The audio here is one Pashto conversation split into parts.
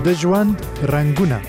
د ژوند رنگونه.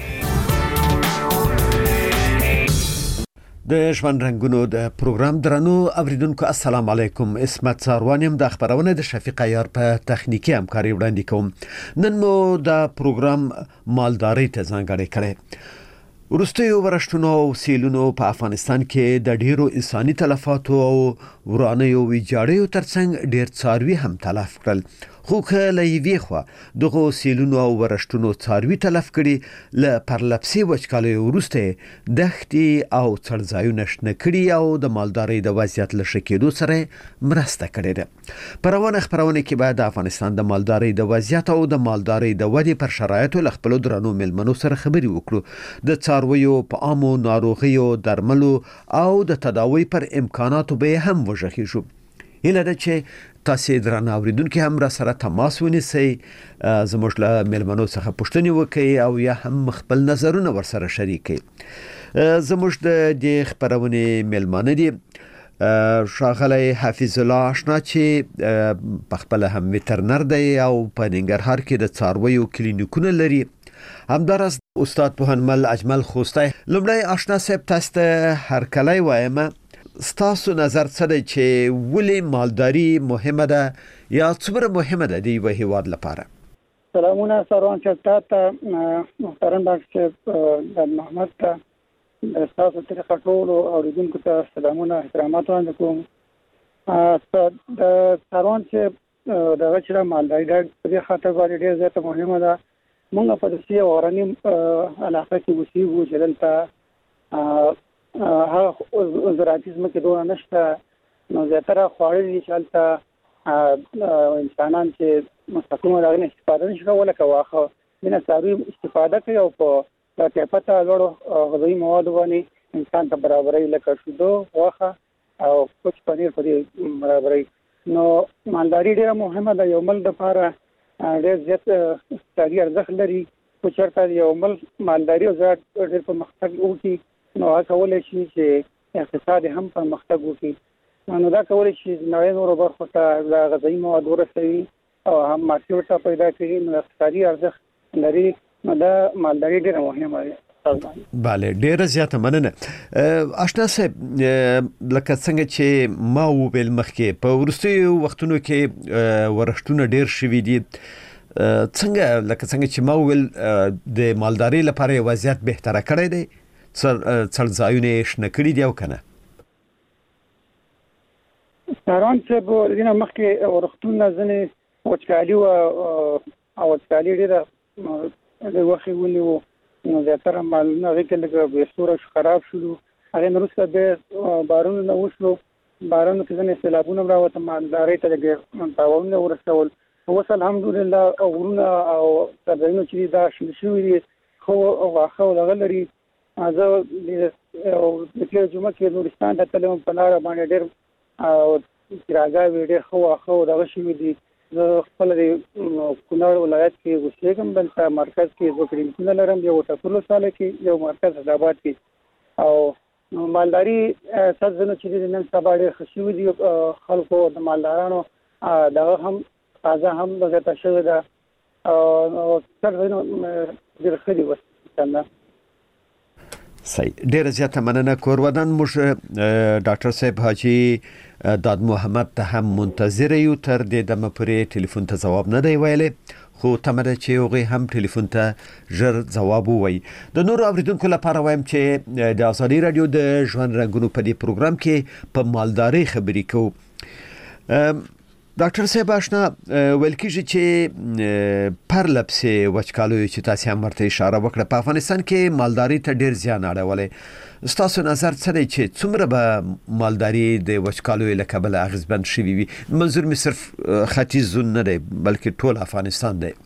د ژوند رنگونو د پروګرام درنو اوریدونکو السلام علیکم. اسمت ساروانیم د خبرونه د شفیق عیار په تخنیکی همکاري وړاندې کوم. نن مو د پروګرام مالداري ته ځانګړی کړی. ورستیو ورشتونو او سیلونو په افغانستان کې د ډیرو انساني تلفاتو او ورانیو ویجاړیو ترڅنګ ډیر څاروي هم تلف کړل. خو کله یې خو دغه سیلونو او ورشتونو څاروي تلف کړي ل پرلپسي وچکالي ورسته دښتي او څړځایونه شنه کړي او د مالداري د وضعیت له شکېدو سره مرسته کړې ده. پروانه خبرونه کې بعد د افغانستان د مالداري د وضعیت او د مالداري د ودی پر شرایطو له خپل درنو ملمنو سره خبري وکړو. د څارویو په عامو ناروغیو درملو او د تداوی پر امکاناتو به هم وژغي شو. هله ده چې تاسو درنه اوریدونکو هم را سره تماس ونیسئ، زموږ له ملمنو څخه پوښتنه وکړئ او یا هم خپل نظرونه ورسره شریک کړئ. زموږ د خبرونه ملمنه دي شاغلی حفیظ الله آشنا چې په خپل هم وترنر دی او په ننګرهار کې د څارویو کلینیکونه لري. همدارس استاد پوهنمل اجمل خوستی. لومړی آشنا صاحب تاسو ته هر کله وایم ستاسو نظر څه دی چې ولې مالداري مهمه ده یا څومره مهمه ده د یو هیواد لپاره؟ سلامونه سروان چاته محترم ډاکټر د محمد ته تاسو ته ټول اوریدونکو ته سلامونه احترامات وړاندې کوم. د سروان چې د غچره مالداري د په خاطر باندې ډېر زیاته مهمه ده. موږ په دې اوراني علاقه کې وسیږو چې دلته هغه زراعتي ځمکې دونه نشته، نو زیاتره خواړه دي چې هلته انسانان چې مستقیمه دغه استفاده نشي کولی که واښه دینه څاروي استفاده کوي او په کیفته لوړو غذایي موادو باندې انسان ته برابروي لکه شیدو، غوښه او کوچ پنیر په دې برابروي. نو مالداري ډېره مهمه ده. یو ملک دپاره ډېر زیات اقتصادي ارزښت لري. خو چېرته یو ملک مالداري او زراعت ډېر پرمختګ وکړي نو هغه کولی شي چې اقتصاد هم پرمختګ وکړي. نو دا کولی شي نړۍ نورو برخو ته د غذایي مواد ورسوي او هم مارکېټ ورته پیدا کړي. نو اقتصادي ارزښت لري. نو دا مالداري ډېره مهمه ده. بله، ډیره زیاته مننه. آشنا صاحب، لکه څنګه چې ما وویل مخکې په وروستیو وختونو کې ورښتونه ډیر شوي دي. لکه څنګه چې ما وویل د مالداري لپاره وضعیت بهتره کړی دی، څړځایونه شنه کړي دي او کنه؟ سروان صاحب دینه مخکې ورښتونه ځنې وچکالي او وچکالي ډېره وخت ونیو، نو زیاتره مالونه هغې کې لږ بېستوره خراب شولو. هغې نه وروسته بیا بارانونه وشلو. بارانو کې ځینې سیلابونه هم راوته، مالدارۍ ته لږ تاوانونه ورسول. اوس الحمدلله غرونه او څړځایونه چې دي دا شنه شوي دي، ښه واښه او دغه لري. زه د تېره جمعه کې نورستان ته تللی وم، په لاره باندې ډېر چراګاوې ډېر ښه واښه او دغه شوي دي. زه خپله د کونړ ولایت کې اوسېږم. دلته مرکز کې دوه کلینیکونه لرم، یو ټکور ولسوالۍ کې، یو مرکز حیدرآباد کې. او مالداري څړځایونه چې دي نن سبا ډېر ښه شوي دي. خلکو د مالدارانو دغه هم تازه هم زیاته شوې ده او څړځایونه ډېر ښه دي. وس صحیح، ډیره زیاته مننه. کورودان موږ ډاکټر صاحب حاجی داد محمد ته هم منتظر یو. تر دې دمه پورې ټلیفون ته جواب نه دی ویلی، خو تمه ده چې هغوی هم ټلیفون ته ژر جواب ووایي. د نورو اوریدونکو لپاره وایم چې د ازادي راډیو د ژوند رنګونو په دې پروګرام کې په مالداري خبرې کوو. ډاکټر صاحب آشنا، ویل کېږي چې پرلپسې وچکالیو چې تاسو هم ورته اشاره وکړه په افغانستان کې مالداري ته ډېر زیان اړولی. ستاسو نظر څه دی چې څومره به مالداري د وچکالیو له کبله اغېزمن شوي وي؟ منظور مې صرف ختیځ زون نه دی بلکې ټول افغانستان دی.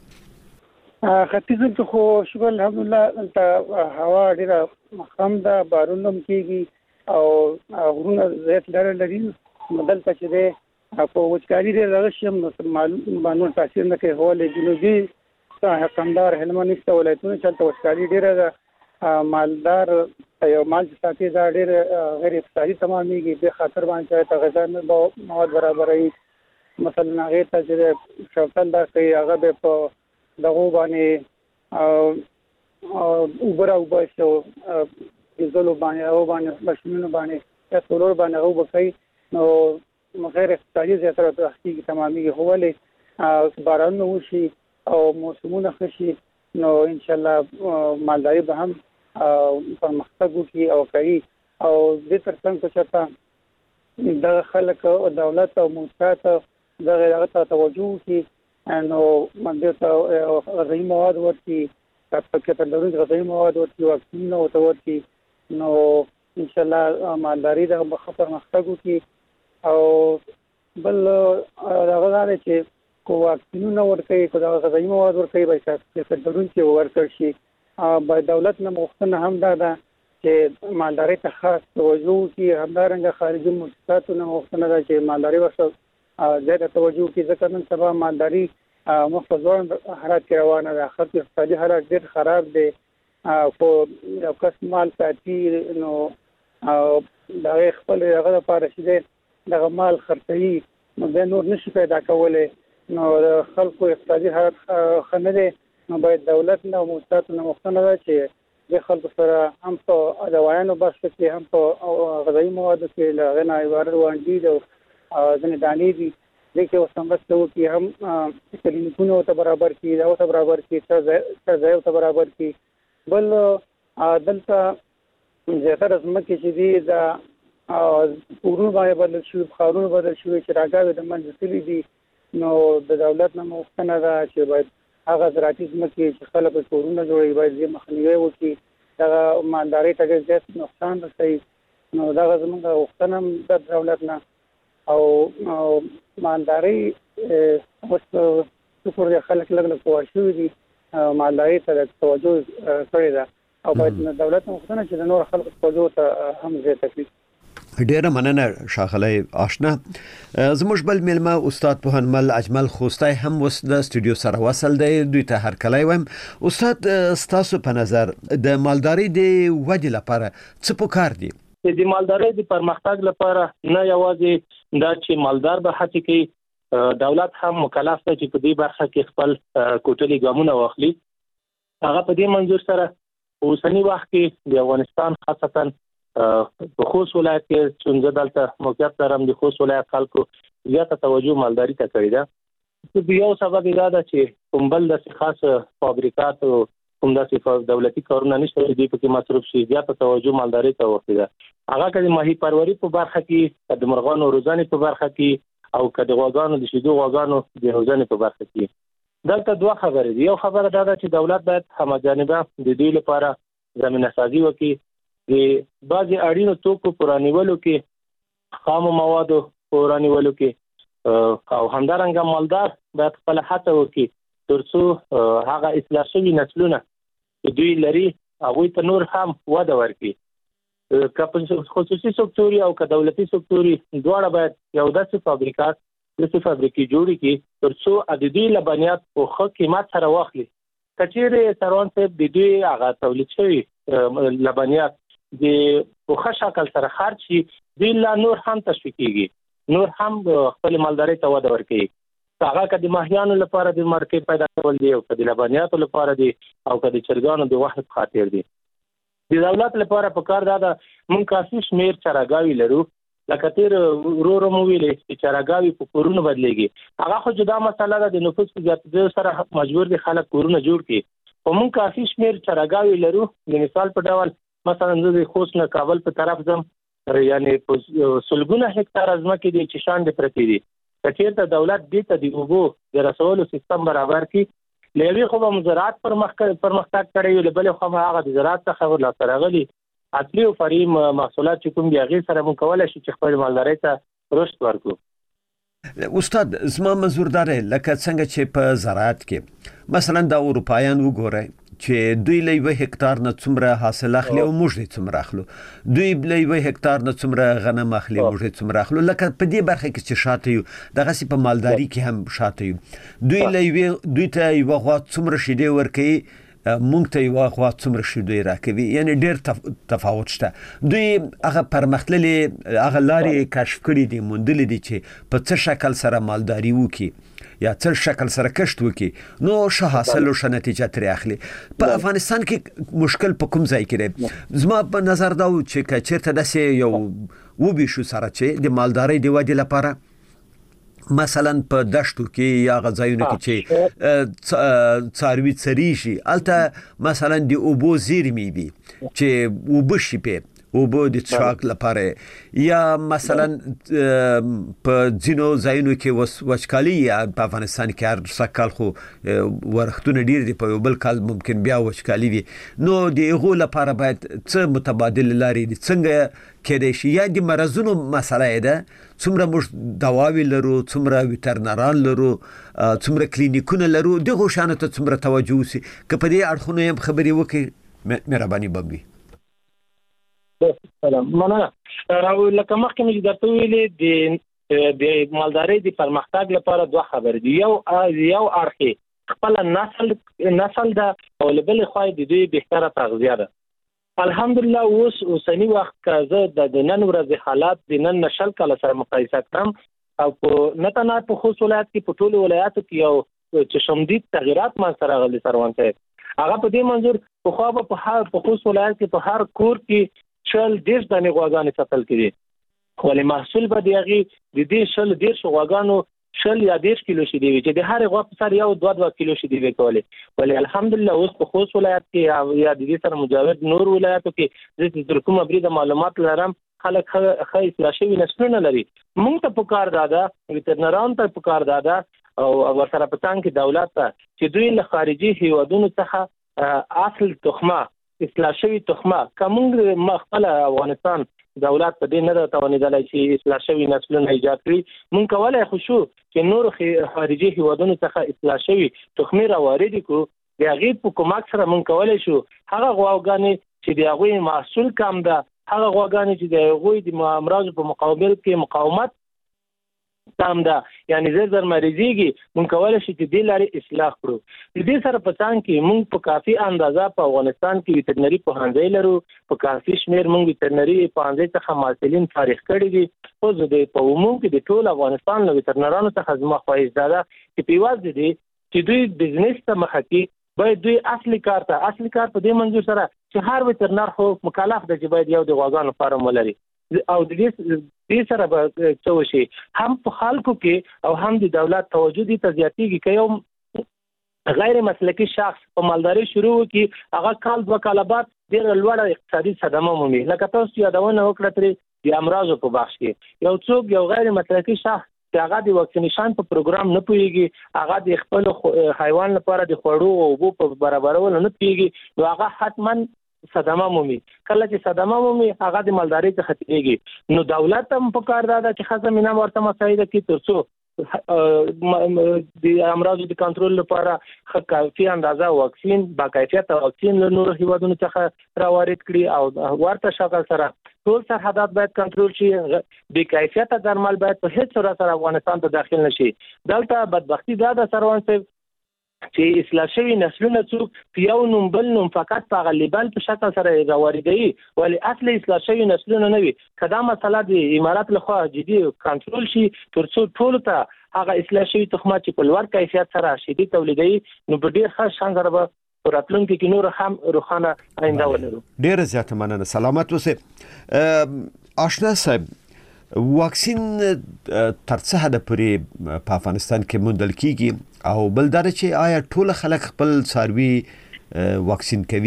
ختیځ زون خو شکر الحمدلله دلته هوا ډېره خم ده، بارونه هم کېږي او غرونه زیات لرې لري. نو دلته چې دی په وچکالي ډېر دغه شي هم معلوم تاثیر نه کوي. ولې جنوبي کندهار هلمند ایسته ولایتونه چې هلته وچکالي ډېره ده. مالدار یو مال چې ساتي دا ډېر غیر اقتصادي تمامېږي. دې خاطر باندې چې ته غذا مواد برابروي، مثلا هغې ته چې شوتل دا کوي هغه به په دغو باندې وبره وباسو زلو باندې او باندې ماشینونو باندې یا سولر باندې او بکای نو غیر اقتصادي زیاتره تحقیق تمامي هولې باران وشي او موسمونه خشي نو ان شاء الله مالداري به هم پرمختګ وکړي او کوي او د ترڅنګ چې د خلک او دولت او موسسات د غیرت توجه کوي نو باندې ته غذایی مواد ورتي تاسو ته ضروري غذایی مواد ورتي واکسین او ورتي نو ان شاء الله مالداري د خطر مختګ وکړي او بل هغه دا چې کو واکسینونه ورکړي کو د غذایی مواد ورکړي به تاسو ضروري ورکړي شي با دولت نه مختنه هم دا چې مالداري ته خاص توجه کوي همدارنګه خارجي مؤسساتو نه مختنه دا چې مالداري ورسره زیاته توجه کوي ځکه نن سبا مالداري مخفضون حالات کې روانه ده خاصه اقتصادي حالات ډېر خراب دي خو یو کس مال ساتي نو دا خپل هغه لپاره چې دغه مال خرڅوي نو د نور نشي پیدا کولای نو خلکو اقتصادي حالت خنه دي نو باید دولت نه مؤسسات نه مختنه ده چې د خلکو سره هم په دوايانو بس کې هم په غذایی موادو کې لغنه عبارت وانډي او ځنې دانې دي دغه وسمبستو کې هم کلینیکونو ته برابر کې دا ته برابر کې ځای ته برابر کې بل دلته زیاتره زمکه چې دي دا کورونه باندې بدل شي خارونه بدل شي چې راګاوي د منځلي دي نو د دولت نه مختنه ده چې باید هغه زراعتي زمکه چې خلک کورونه جوړي باید یې مخنیوي وکړي دا مالداري ته ډېر نقصان رسوي نو دا زموږ وختنه د دولت نه او مالداري اوس څومره خلک لګ پوه شوي دي مالداري ته توجه کړې ده او باید دولت مختنه چې د نور خلکو توجه ته هم زیاته کړي ډیره مننه شاخلای آشنا زموږ بل ملما استاد پوهنمل اجمل خوستای هم وس د استودیو سره وصل دی دوی ته هر کله وایم استاد ستاسو په نظر د مالداري د ودی لپاره څه پکار دي د مالداري د پرمختګ لپاره نه یوازې دا چې مالدار به هڅه کوي دولت هم مکلف دی چې په دې برخه کې خپل کوټلي ګامونه واخلي هغه په دې منظور سره اوسنی وخت کې د افغانستان خاصتا په خوست ولایت کې څنګه دلته موقعیت لرم د خوست ولایت خلکو زیاته توجه مالداري ته کړی ده د یو سبب دا ده چې کوم بل د خاص فابریکات او کوم داسې دولتي کارونه نشته چې په کې مصرف شي زیاته توجه مالداري ته ورکړي ده هغه کله ماهی پروری په برخه کې د مرغانو روزانه په برخه کې او کله غواګانو د شیدو غواګانو د روزانه په برخه کې دلته دوه خبرې دي یو خبره دا ده چې دولت باید همجانبه د دې لپاره زمينه سازي وکړي د بعضي اړینو توکو پرانیولو کې خام موادو پرانیولو کې او همدارنګه مالدار باید خپل هڅه وکړي ترڅو هغه اصلاح شوي نسلونه دوی لري هغه ته نور هم وده ورکړي خصوصي سکتوري او دولتي سکتوري دواړه باید یو داسې فابریکې جوړې کړي ترڅو د دې لبنیات په ښه قیمت سره واخلي کچېرې سروان صاحب د دې هغه تولید شوي لبنیات د په ښه شکل سره خرج شي د لا نور هم تشویق کیږي نور هم خپل مالداري ته وده ورکړي هغه کدي ماهیانو لپاره د مارکیټ پیدا کول دي او کدي لبنیاتو لپاره دي او کدي چرګانو د واحد خاطر دي د دولت لپاره په کار دا مونږ کافي شمیر چرګاوي لرو لکه تیر ورو مو ویلې چې چرګاوي په کورونو بدلېږي هغه خو جدا مسله ده د نفوس په زیاتېدو سره مجبور دي خلک کورونه جوړ کړي او مونږ کافي شمیر چرګاوي لرو د مثال په ډول مثلا د خوست نه کابل په طرف ځم یعنی سلګونه هکتار ځمکې دي چې شاندې پرتې دي کچېرته دولت دې ته د اوبو د رسولو سیستم برابر کړي لوي خو به زراعت پرمختګ کړي وي بل خو هغه د زراعت څخه ورلاسته راغلي اصلي او فرعي محصولات چې کوم دي هغه سره مو کولای شي چې خپل مالداري ته رشد ورکړو استاد زما منظور داره لکه څنګه چې په زراعت کې مثلا د اروپایان وګورئ چې دوی له 1 هکتار نه څومره حاصل اخلي او موږ یې څومره اخلو دوی له 1 هکتار نه څومره غنم اخلي موږ یې څومره اخلو لکه په دې برخه کې چې شاته یو دغه سي په مالداري کې هم شاته یو دوی ته یو غوا څومره شیدې ورکي مونږ ته یو خوا څومره شي دوی راکوي یعنی ډېر تفاوت شته دوی هغه پرمختللي هغه لارې کشف کړي دي موندلې دي چې په څه شکل سره مالداري وکړي یا څه شکل سره کشت وکړي نو ښه حاصل او ښه نتیجه ترې اخلي په افغانستان کې مشکل په کوم ځای کې دی زما په نظر دا و چې که چېرته داسې یو وبېشو سره چې د مالدارۍ د ودې لپاره مثلا په دشتو کې یا غځایونو کې چې څاروي څریږي الته مثلا د اوبو زیرمې وي چې اوبه شي په اوبه د څښاک لپاره یا مثلا په ځینو ځایونو کې وچکالي یا په افغانستان کې هر سکال خو ورختونه ډیر دي په یو بل کال ممکن بیا وچکالي وي نو د هغو لپاره باید څه متبادل لارې دي څنګه کېدای شي یا د مرزونو مسله ده څومره موږ دواوی لرو څومره ویټرنران لرو څومره کلینیکونه لرو دغه شانو ته څومره توجه وسی که په دې اړخونو هم خبرې وکړي مهرباني بوي سلام مننه لکه مخکې مې درته ویلې د مالدارۍ د پرمختګ لپاره دوه خبرې دي یو اړخ خپل نسل دا او بل خو د دوی بهتره تغذیه ده الحمدلله اوسنی وخت که زه د نن ورځې حالات د نن نشل کله سره مقایسه کړم او نه تنه په خصوص ولایت کې په ټولو ولایاتو کې یو چشمدید تغیرات ما سره غلي سروان صاحب هغه په دې منظور په خو په خصوص ولایت کې په هر کور کې شل دیش دانه غواګانې ساتل کړي ولې محصول به دیږي د دې شل دیش غواګانو شل یا 10 کیلو شي دی چې د هر غوا په سر یو 2 کیلو شي دی وکولې ولې الحمدلله اوس په خصوص ولایت کې یا د دې سره مجاور نور ولایتو کې د کومه بریده معلومات لرم خلک خې فلاشي نسلونه لري موږ ته پکار دادا ویټرنران ته پکار دادا او ورسره پتان کې دولت ته چې دوی له خارجي هیوادونو څخه اصل تخمه اصلاح شوی تخمه کوم خپل افغانستان دولت په دې نه توانیدلای چې اصلاح شوی نسلونه ایجاد کړي مونږ کولای خو شو چې نور خارجي هیوادونو څخه اصلاح شوی تخمه راوړي کو د هغه په کومک سره مونږ کولای شو هغه غواګانې چې د هغه محصول کم ده هغه غواګانې چې د هغه د امراض په مقابل کې مقاومت تام ده یعنی زر مریضيږي مونږ کولای شو چې د لارې اصلاح کړو د دې سره په څنګ کې مونږ په کافي اندازه په افغانستان کې ویټرنري پوهنځي لرو په کافي شمیر مونږ ویټرنري پوهنځي څخه محصلین فارغ کړي دي خو زه په عموم کې د ټول افغانستان له ویټرنرانو څخه زما خواهش ده چې پیواز دي چې دوی بزنس ته مخ کې باید دوی اصلي کار په دې منځ سره چې هر ویټرنر خو مکلف دی چې باید یو د غواګانو فارم ولري او د دې سره به څه وشي هم په خلکو کې او هم د دولت توجه دي تزیاتیږي که یو غیر مسلکی شخص په مالداري شروع کی هغه کال 2 کال بعد ډېر لوړه اقتصادي صدمه مومي لکه تاسو یادونه وکړه ترې د امراضو په بخش کې یو څوک یو غیر مسلکی شخص چې هغه د واکسینیشن په پروګرام نه پويږي هغه د خپل حیوان لپاره د خوړو او اوبو په برابرولو نه پويږي نو هغه حتما صدمه مومي کله چې صدمه مومي هغه د مالداري څخه تیږي نو دولت هم په کار ده چې خاصه مینه ورته مساعده کوي ترڅو د امراضو د کنټرول لپاره کافي اندازه واکسین با کیفیت واکسین له نور هیوادونو څخه راوارد کړي او ورته شکل سره ټول سرحدات باید کنټرول شي د کیفیت درمل باید په هیڅ صورت سره افغانستان ته داخل نشي دلته بدبختی ده سروان صاحب چې اصلاح شوی نسلونه څوک یو نوم بل نوم فقط په غلیبل په شکل سره راوړي ولی اصل اصلاح شوی نسلونه نه وي کدا مسله د امارات لخوا جدي کنټرول شي ترڅو ټول ته هغه اصلاح شوی تخمه چې په لوړ کیفیت سره شدي تولیدي نو په ډیر ښه شان سره به راتلونکي کې نور هم روښانه آینده ولرو ډیر زیات مننه سلامت اوسئ آشنا صاحب واکسین تر څه حد پورې په افغانستان کې موندل کیږي او بل دا چې آیا ټول خلک خپل څاروي واکسین کوي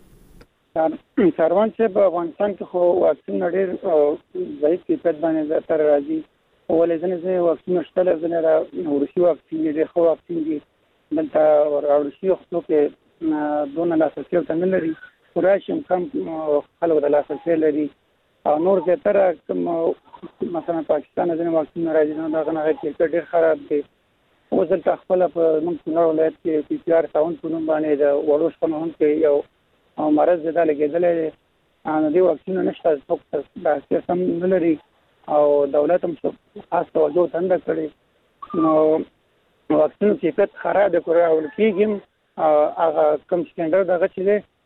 سروان چې په افغانستان کې خو واکسین ډېر ضعیف کیفیت باندې تر راځي ولې ځنې واکسین شته ځنې روسي واکسین دي خو واکسین دي دلته روسي خو کې دونه لاسرسي ته نه لري وراشم کم خلک د لاسرسي لري او نور زیاتره کوم مثلا پاکستان ځنې واکسین راځي نو دا غنغه کې ډېر خراب دي وزل تخپل په منځنۍ ولایت کې پی پی آر تاون په نوم باندې د وړوش قانون کې یو مرز زده لګیدلې ان دی واکسین نشته څوک د سیستم نه لري او دولت هم خاص توجه تند کړي نو واکسین کیفیت خراب کړی او کېږي هغه کم سټنډرډ هغه چې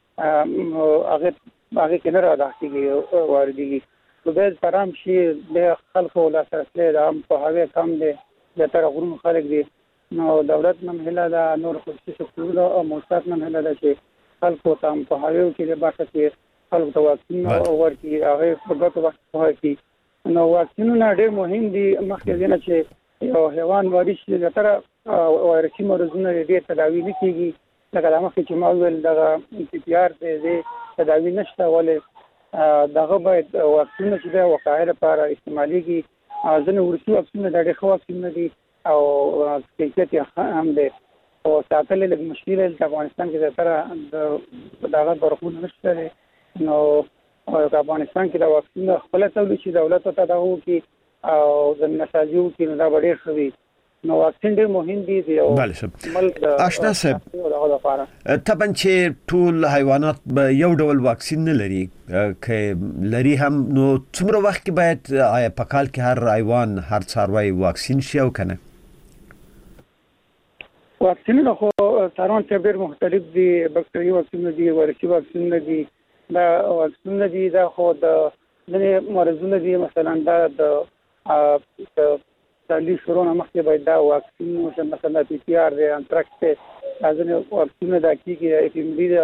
هغه کې نه راځي واردېږي نو به پرام شي د خلکو لا سره د عام په هغه کم دي د تر غوړم خلک دي نو دولت نه مهله دا نور خصوصي سکتور او موثق نه مهله ده چې خلکو ته په هغه کې د باکه کې خلکو ته واکسین ورکړي هغه په ګټه ورکړي نو واکسینونه ډېر مهم دي مخکې نه چې یو حیوان وارث د تر وایرسي مرزونه دې تداوی نه کیږي لکه دا مخکې چې ما ویل دغه پی آر دې تداوی نشته ولې دغه باید واکسینونه چې د وقایع لپاره استعماليږي ځنه ورسي واکسینونه د ډېر واکسینونه دي او کیفیت هم دي او ساتل له مشکل د افغانستان کې د تر دغه برخونه نشته نو په افغانستان کې د واکسین خپل تولید چې دولت ته دغه کې او د نساجو کې دا ډېر خوي نو واکسین ډېر مهم دي بله صاحب آشنا صاحب طبعا چې ټول حیوانات به یو ډول واکسین نه لري که لري هم نو څومره وخت کې باید آیا په کال کې هر حیوان هر څاروی واکسین شي او کنه واکسینونه خو څاروان ته ډېر مختلف دي بکټري واکسین دي وایرسي واکسین دي دا واکسین دي دا خو د مرزونه دي مثلا دا د تعلیق شروع نه مخکې باید دا واکسین مثلا پی پی آر دی انټراکس ته ځنه واکسین دا کیږي اف ام ډي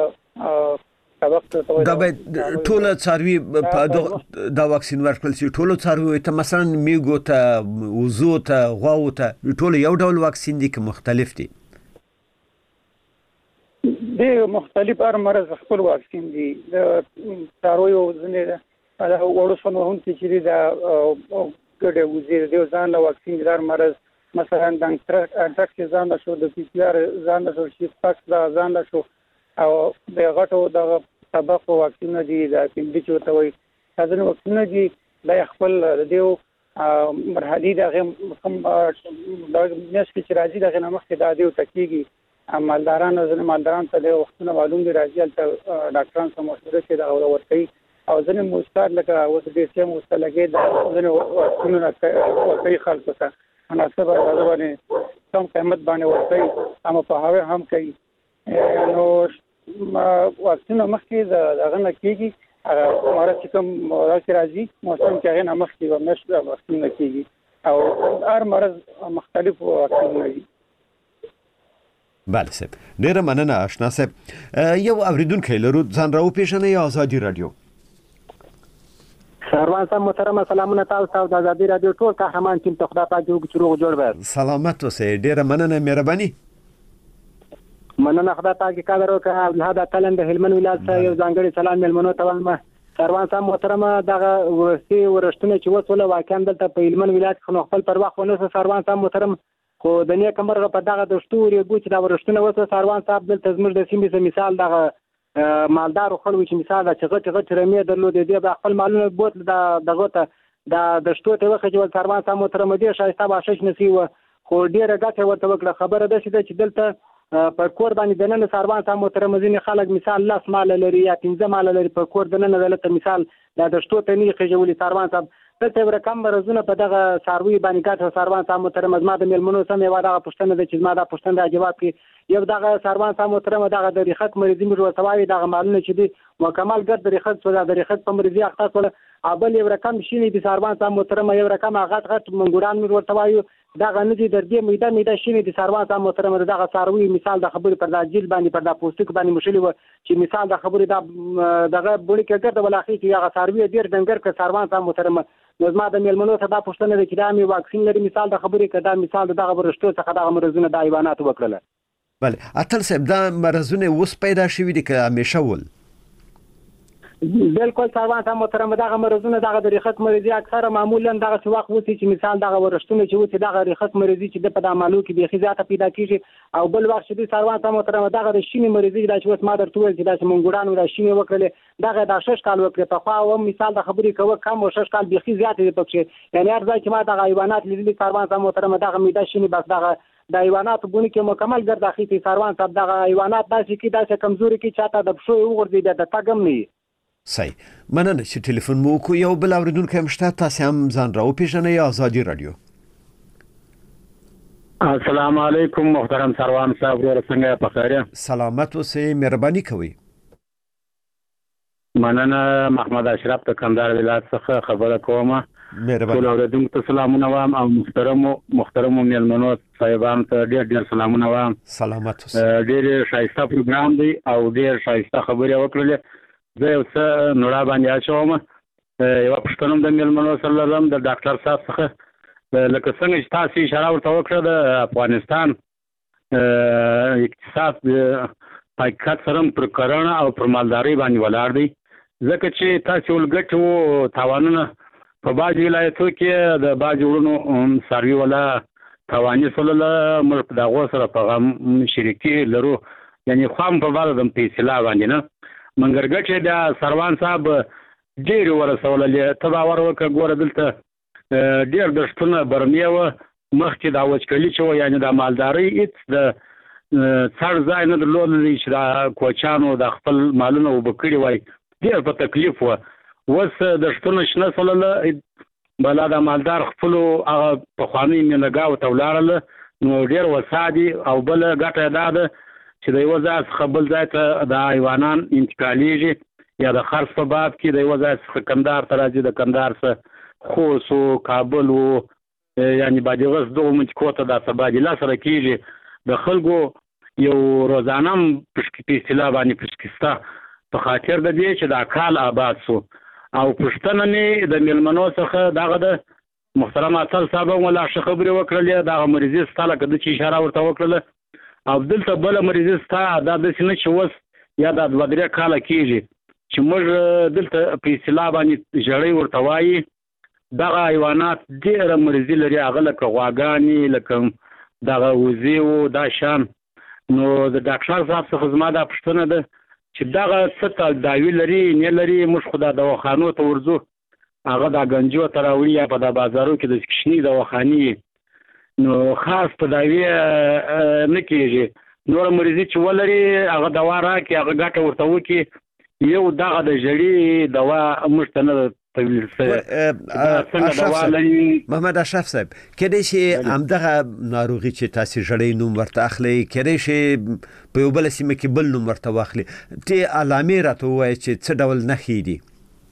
دا باید ټول څاروي دا واکسین ورکړل شي ټول څاروي ته مثلا میګو ته وزو ته غواو ته ټول یو ډول واکسین دي که مختلف دي د مختلف هر مرض خپل واکسین دي د څاروي ځنه دا وړوسونه هم چې دا ګډه وزیر دی ځان له واکسین دار مرض مثلا د انټراکس ځان شو د پی پی آر ځان شو چې پاکس ځان شو او د غټو د سبق واکسین دي د پینډي چوته وي ځنه واکسین دي د خپل دیو مرحلي دغه کوم د نس کې راځي دغه نمخ کې د دیو تکیږي مالداران ته د وختونه معلوم دي راځي ته ډاکټران سره مشوره کوي دا ورته او ځنه مستعد لکه اوس دې سم مستلګي د ځنه واکسینونه کوي خلکو ته مناسبه راځي کم قیمت باندې ورته هم په هغه هم کوي نو واکسین مخکې دغه نه کیږي هغه مرض کوم راځي موسم کې هغه مخکې ومشته واکسین کیږي او هر مرض مختلف واکسین دي بله صاحب ډیره مننه آشنا صاحب یو اوریدونکو لرو ځان راو پیژنې آزادي رادیو سروان صاحب محترم سلامونه تاسو ته د آزادي رادیو ټول قهرمان ټیم ته خدای پاک جوړ وي سلامت اوسئ ډیره مننه مهرباني مننه خدای پاک قدر وکړه هدا کلن د هلمند ولایت څخه یو ځانګړي سلام ملمنو ته وایم سروان صاحب محترم دغه ورسي ورشتونه چې وسوله واقعا دلته په هلمند ولایت کې خپل پر وخت ونه سروان صاحب محترم خو د نیک مرغه په دغه د شتوري ګوچ دا ورشتونه وسوله سروان صاحب دلته زموږ د سیمې مثال دغه مالدار خلک چې مثال دا چې غټ رمې درلود دي د خپل مالونه بوت دغه ته د شتو ته وخت چې سروان صاحب محترم دي شایسته باشش نسی و خو ډیره ګټه ورته وکړه خبره ده چې دلته په کور باندې د نن سروان صاحب محترم ځینې خلک مثال لاس مال لري یا 15 مال لري په کور د نن دلته مثال د شتو ته نه خېجولي سروان صاحب دلته ورکم مرزونه په دغه ساروي باندې ګټه سروان صاحب محترم ازما د ملمنو سم یو دغه پښتنه د چې ما د پښتنه د جواب کې یو دغه سروان صاحب محترم دغه د ریخت مریضي موږ وسوي دغه مالونه چې دي مکمل ګر د ریخت سودا د ریخت په مریضي اختص ولا ابل یو رقم شینې د سروان صاحب محترم یو رقم غټ منګوران موږ ورته وایو دغه نه دي درګي میده شینې د سروان صاحب محترم دغه ساروي مثال د خبرې پر د جیل باندې پر د پوستک باندې مشلي و چې مثال د خبرې دغه بوړي کې ګرځي ولاخي چې هغه ساروي ډیر ډنګر ک سروان صاحب محترم نظم د ملمنو ته دا پښتنه د کلامي واکسین لري مثال د خبرې کدا مثال دغه ورشتو څخه دغه مرزونه د حیوانات وکړه بله اتل صاحب دا مرزونه اوس پیدا شوي دي که همیشه ول بالکل سروان صاحب محترم دغه مرزونه دغه د ریخت مریضي اکثره معمولا دغه وخت وسی چې مثال دغه ورشتونه چې وسی دغه ریخت مریضي چې د په عملو کې بيخي زیاته پیدا کیږي او بل وخت چې سروان صاحب محترم دغه د شینې مریضي د شوت ما درته ویل چې د منګوران او د شینې وکړل دغه د 6 کال وکړه په خو او مثال د خبرې کوه کم او 6 کال بيخي زیاته دی پکې یعنی ارزای چې ما دغه حیوانات لیدلي سروان صاحب محترم دغه میده شینې بس دغه د حیوانات بونه کې مکمل ګرځاخي چې سروان صاحب دغه حیوانات داسې کې داسې کمزوري کې چاته د بشو وګرځي د تاګم نه صحیح مننه چې ټلیفون مو کو یو بل اوریدونکو مشته تاسو هم ځان راو پیژنئ آزادي رادیو السلام علیکم محترم سروان صاحب، څنګه په خیر؟ سلامت اوسئ، مهرباني کوئ. مننه. محمد اشرف د کندهار ولایت څخه خبره کوم. ټول اوریدونکو ته سلامونه وایم او محترمو میلمنو صاحبانو ته ډېر سلامونه وایم. سلامت اوسئ. ډېر ښایسته پروګرام دی او ډېر ښایسته خبرې وکړلې. زه یو څه نوړه باندې اچوم. یوه پوښتنه د میلمنو سره لرم د ډاکټر صاحب څخه. لکه څنګه چې تاسو اشاره ورته وکړه د افغانستان اقتصاد په حقیقت سره پر کرنه او پر مالدارۍ باندې ولاړ دی، ځکه چې تاسو ولګټو تاوانونه په بعض ولایتو کې د بعض وړونو څاروي ولا تاواني سولله موږ په دغو سره په غم شریکي لرو، یعنی خام په بعض د فیصله باندې نه منګر ګټې د سروان صاحب ډېر ورسوللې. ته باور وکړه ګوره دلته ډېر دښتونه برمې وه مخکې دا وچکلي چې وه، یعنې د مالدارۍ هېڅ د څړ ځای نه درلودلی چې د کوچیانو د خپل مالونه اوبه کړي وای، ډېر په تکلیف وه. اوس دښتونه شنه سولله، بلا د مالدار خپلو هغه پخوانۍ مینهګاو ته ولاړله، نو ډېر وسع دي. او بله ګټه دا ده چې د یوه ځای څخه بل ځای ته د حیوانان انتقالیږي، یا د خرڅ په باب کې د یوه ځای څخه کندهار ته راځي، د کندهار څخه خوست و کابل و یعنی بادغیس دغو منطقو ته دا تبادله سره کېږي. د خلکو یو روزانه په اصطلاح باندې پشکسته په خاطر د دې چې دا کال آباد سو. او پوښتنه مې د میلمنو څخه دغه د محترم اصل صاحب هم ولا ښه خبرې وکړلې، دغه مریضي ستا لکه د چې اشاره ورته وکړله، او دلته بله مریضي ستا دا داسې نه چې اوس یا دا 2-3 کاله کېږي چې موږ دلته په اصطلاح باندې ژړۍ ورته وایي. دغه حیوانات ډېره مریضي لري، هغه لکه غواګانې، لکه دغه وزې و دا شان. نو د ډاکټر صاحب څخه زما دا پوښتنه ده چې دغه څه تداوي لري نه لري، موږ خو دا دواخانو ته ورځو، هغه دا ګنجو ته راوړي یا په دا بازارو کې د کوچني دواخانې، نو خاص تداوي نه کېږي. نوره مریضي چې ولري هغه دوا راکړي، هغه ګټه ورته وکړي، یو دغه د ژړې دوا موږ ته نه محمد اشرف صاحب. کېدای شي همدغه ناروغي چې تاسو ژړۍ نوم ورته اخلي، کېدای شي په یو بل سیمه کې بل نوم ورته واخلي. ته علامې راته ووایه چې څه ډول نښې دي؟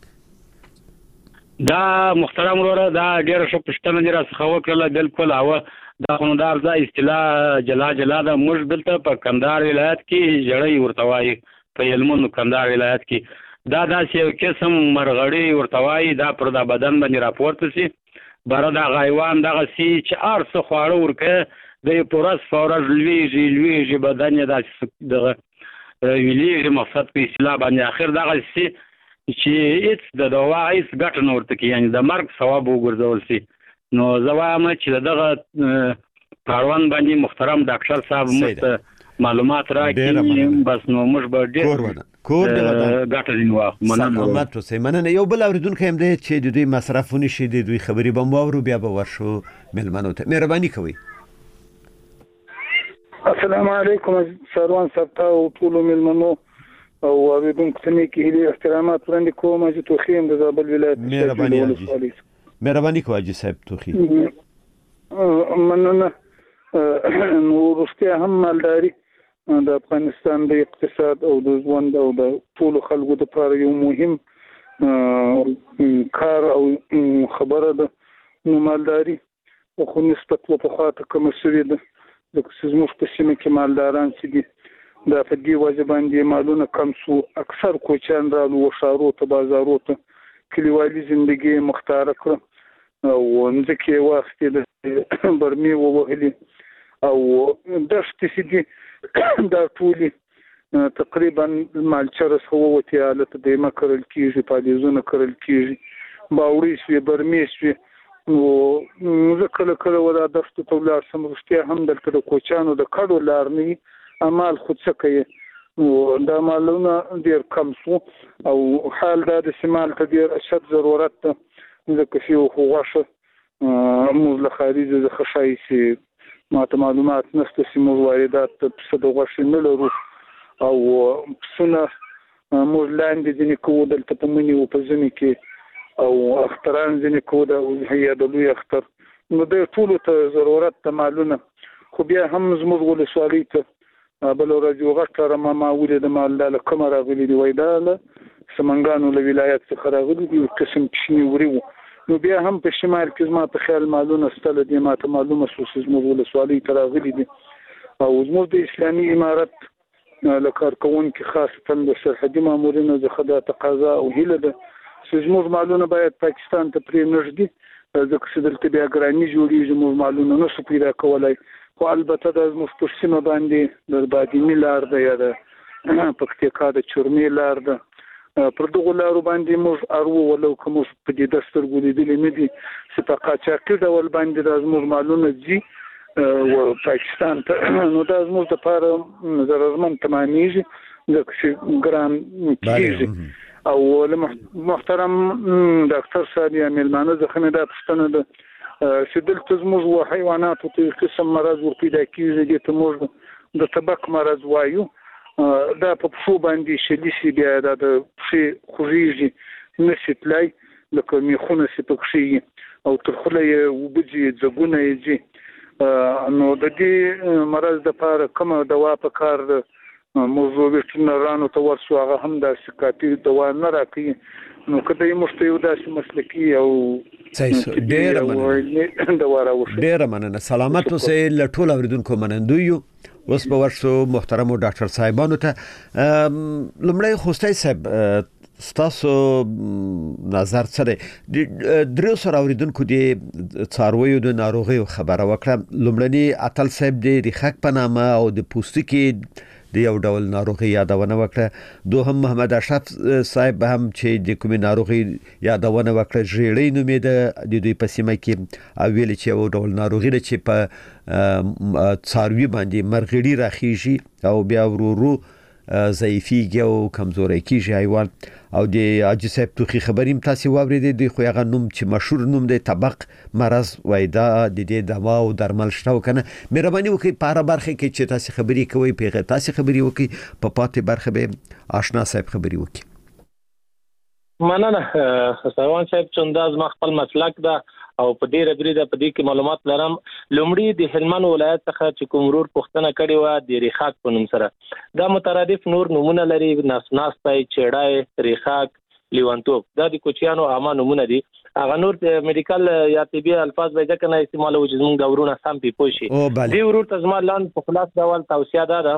دا محترم وروره دا ډېره ښه پوښتنه دې راڅخه وکړله. بالکل هغه دا خوندار ځای اصطلاح جلا ده. موږ دلته په کندهار ولایت کې ژړۍ ورته وایي، په هلمند کندهار ولایت کې دا داسې یو قسم مرغړۍ ورته وایي، دا پر دا بدن باندې راپورته سي، بره دغه حیوان دغه سي چې هر څه خواړه ورکوي د یې په ورځ په ورځ لویږي بدن یې داسې دغه ویلېږي، مقصد په اصطلاح باندې اخر دغه سي چې هېڅ د دوا هېڅ ګټه نه ورته کوي، یعنې د مرګ ثواب وګرځول سي. نو زه وایم چې دغه کاروان باندې محترم ډاکټر صاحب موږ ته معلومات راکړي، بس نو موږ به ډېر ګټه ځینې واخلو. مننه. یو بل اورېدونکی هم دی چې د دوی مصرف ونشي، د دوی خبرې به مو واورو، بیا به ورشو میلمنو ته. مهرباني کوئ. السلام علیکم سروان صاحب ته او ټولو میلمنو او اوریدونکو ته مې کې هیلې احترامات وړاندې کوم. چې توخی هم د زابل ولایت. مهرباني کوئ حاجي صاحب توخی. مننه. نو وروسته هم مالداري د افغانستان د اقتصاد او د ژوند او د ټولو خلکو لپاره یو مهم کار او خبره ده. نو مالداري خو نسبت په خاطر کوم شوی ده، ځکه چې زموږ په سیمه کې مالداران چې دي دا په دې وجه باندې مالونه کم سو، اکثر کوچیان رالو و ښارو ته بازارو ته کلیوالي زندگی مختاره کړه او ځکه واختې د برمې ووهلي او دښتې چې دي دا ټولې تقریبا مالچرس هووتې حالت دیمه کرل کېږي، پالیزونه کرل کېږي، باوړۍ شوې، برمې شوې. نو زه کله کله ولا دښتو ته ولاړ شم، رښتیا هم دلته د کوچیانو د کډو لار نه وي، امال خو څه کوي. نو دا مالونه ډېر کم سو او حال دا د مال ته ډېر اشد ضرورت ده، ځکه چې خو غوښه موږ له خارجه څخه ښایي چې ماته معلومات نشته چې موږ واردات پسه د غوښې نه لرو او پسونه موږ لاندې ځینې کوو دلته په مني و په ژمي کې او اختران ځینې کوو د لوی اختر. نو د ټولو ته ضرورت د مالونه خو بیا هم زموږ ولسوالۍ ته بل ورځ یو غټ ما ولید مال د کوم راغلي دی وای دا له سمنګانو له ولایت څخه راغلي دی قسم کښنی وری نو بیا هم په شمال کې ما په خیال مالونه ستل دي ما ته معلومه شو چې زموږ ولسوالۍ ته راغلي دي او زموږ د اسلامي امارت لکارکون کې خاصه د سرحدي مامورینو څخه د تقاضا او هیله ده چې زموږ مالونه باید پاکستان ته پرې نږدې ځکه چې دلته بیا ګراني جوړیږي زموږ مالونه نشو پیدا کولای خو البته د زموږ په سیمه باندې د بادینی لار ده یا د پکتیکا د چورمې لار ده پر دغه لارو باندې موږ ارو ولو کوم په دې دستور ګولیدل نه دي چې په قاچاقي ډول باندې د زموږ مالونه دي او پاکستان ته نو د زموږ لپاره ضررمن تمامېږي ځکه چې ګران کیږي او محترم ډاکټر صاحب یا ملمانه ځخه دا پښتنه ده چې دلته زموږ حیواناتو ته قسم مرض ور پیدا کیږي چې موږ د تبک مرض وایو دا په پښو باندې شلیسي بیا د پښې خوږیږي نشي تلای لکه میخونه سي پکشي او تر خله وبجي ځګونه یې نو د دې مرض د لپاره کومه دوا په کار ده موضوع ویټرینرانو ته ورسو هغه هم د سکاپي دوا نه راکړي نو کله یې مستیو داسې مسلکی او ډېر مننه سلامت اوسئ له ټول اوریدونکو منندوی یو اوس به ورسو محترم ډاکټر صاحبانو ته لمړی خوستای صاحب ستاسو نظر څه دی درو سره اوریدونکو دی څارویو د ناروغي خبره وکړه لمړنی اتل صاحب دی رخک په نامه او د پوستکي د یو ډول ناروغي یادونه وکړه دوهم محمد اشرف صاحب هم چې د کومې ناروغي یادونه وکړه ژړې نومې د دوی په سیمه کې او ویل چې یو ډول ناروغي ده چې په څاروي باندې مرغړی راخیږي او بیا ورو ضعیفیږي او کمزوري کیږي حیوان او د حاجی صاحب توخي خبریم تاسو واورېدې د خو هغه نوم چې مشهور نوم دی طبق مرض وایدا د دې دوا او درمل شته کنه مهرباني وکړئ په اړه برخه کې چې تاسو خبري کوي پیغه تاسو خبري وکړي په پاتې برخه به آشنا صاحب خبري وکړي مننه سروان صاحب چنداز ما خپل مسلک ده او په ډیره بریده په دې کې معلومات لرم لومړی د هلمند ولایت څخه چې کومرور پښتنه کړي و د ریخاک په نوم سره دا مترادف نور نمونه لري ناسناستای چړای ریخاک لیوانتوب دا د کوچیانو عامه نمونه دي هغه نور د میډیکل یا طبي الفاظ به ځکه نه استعمالو چې موږ د ورونه سم پیپوشي دی ورور ته زما لاندې په خلاص ډول توصیه ده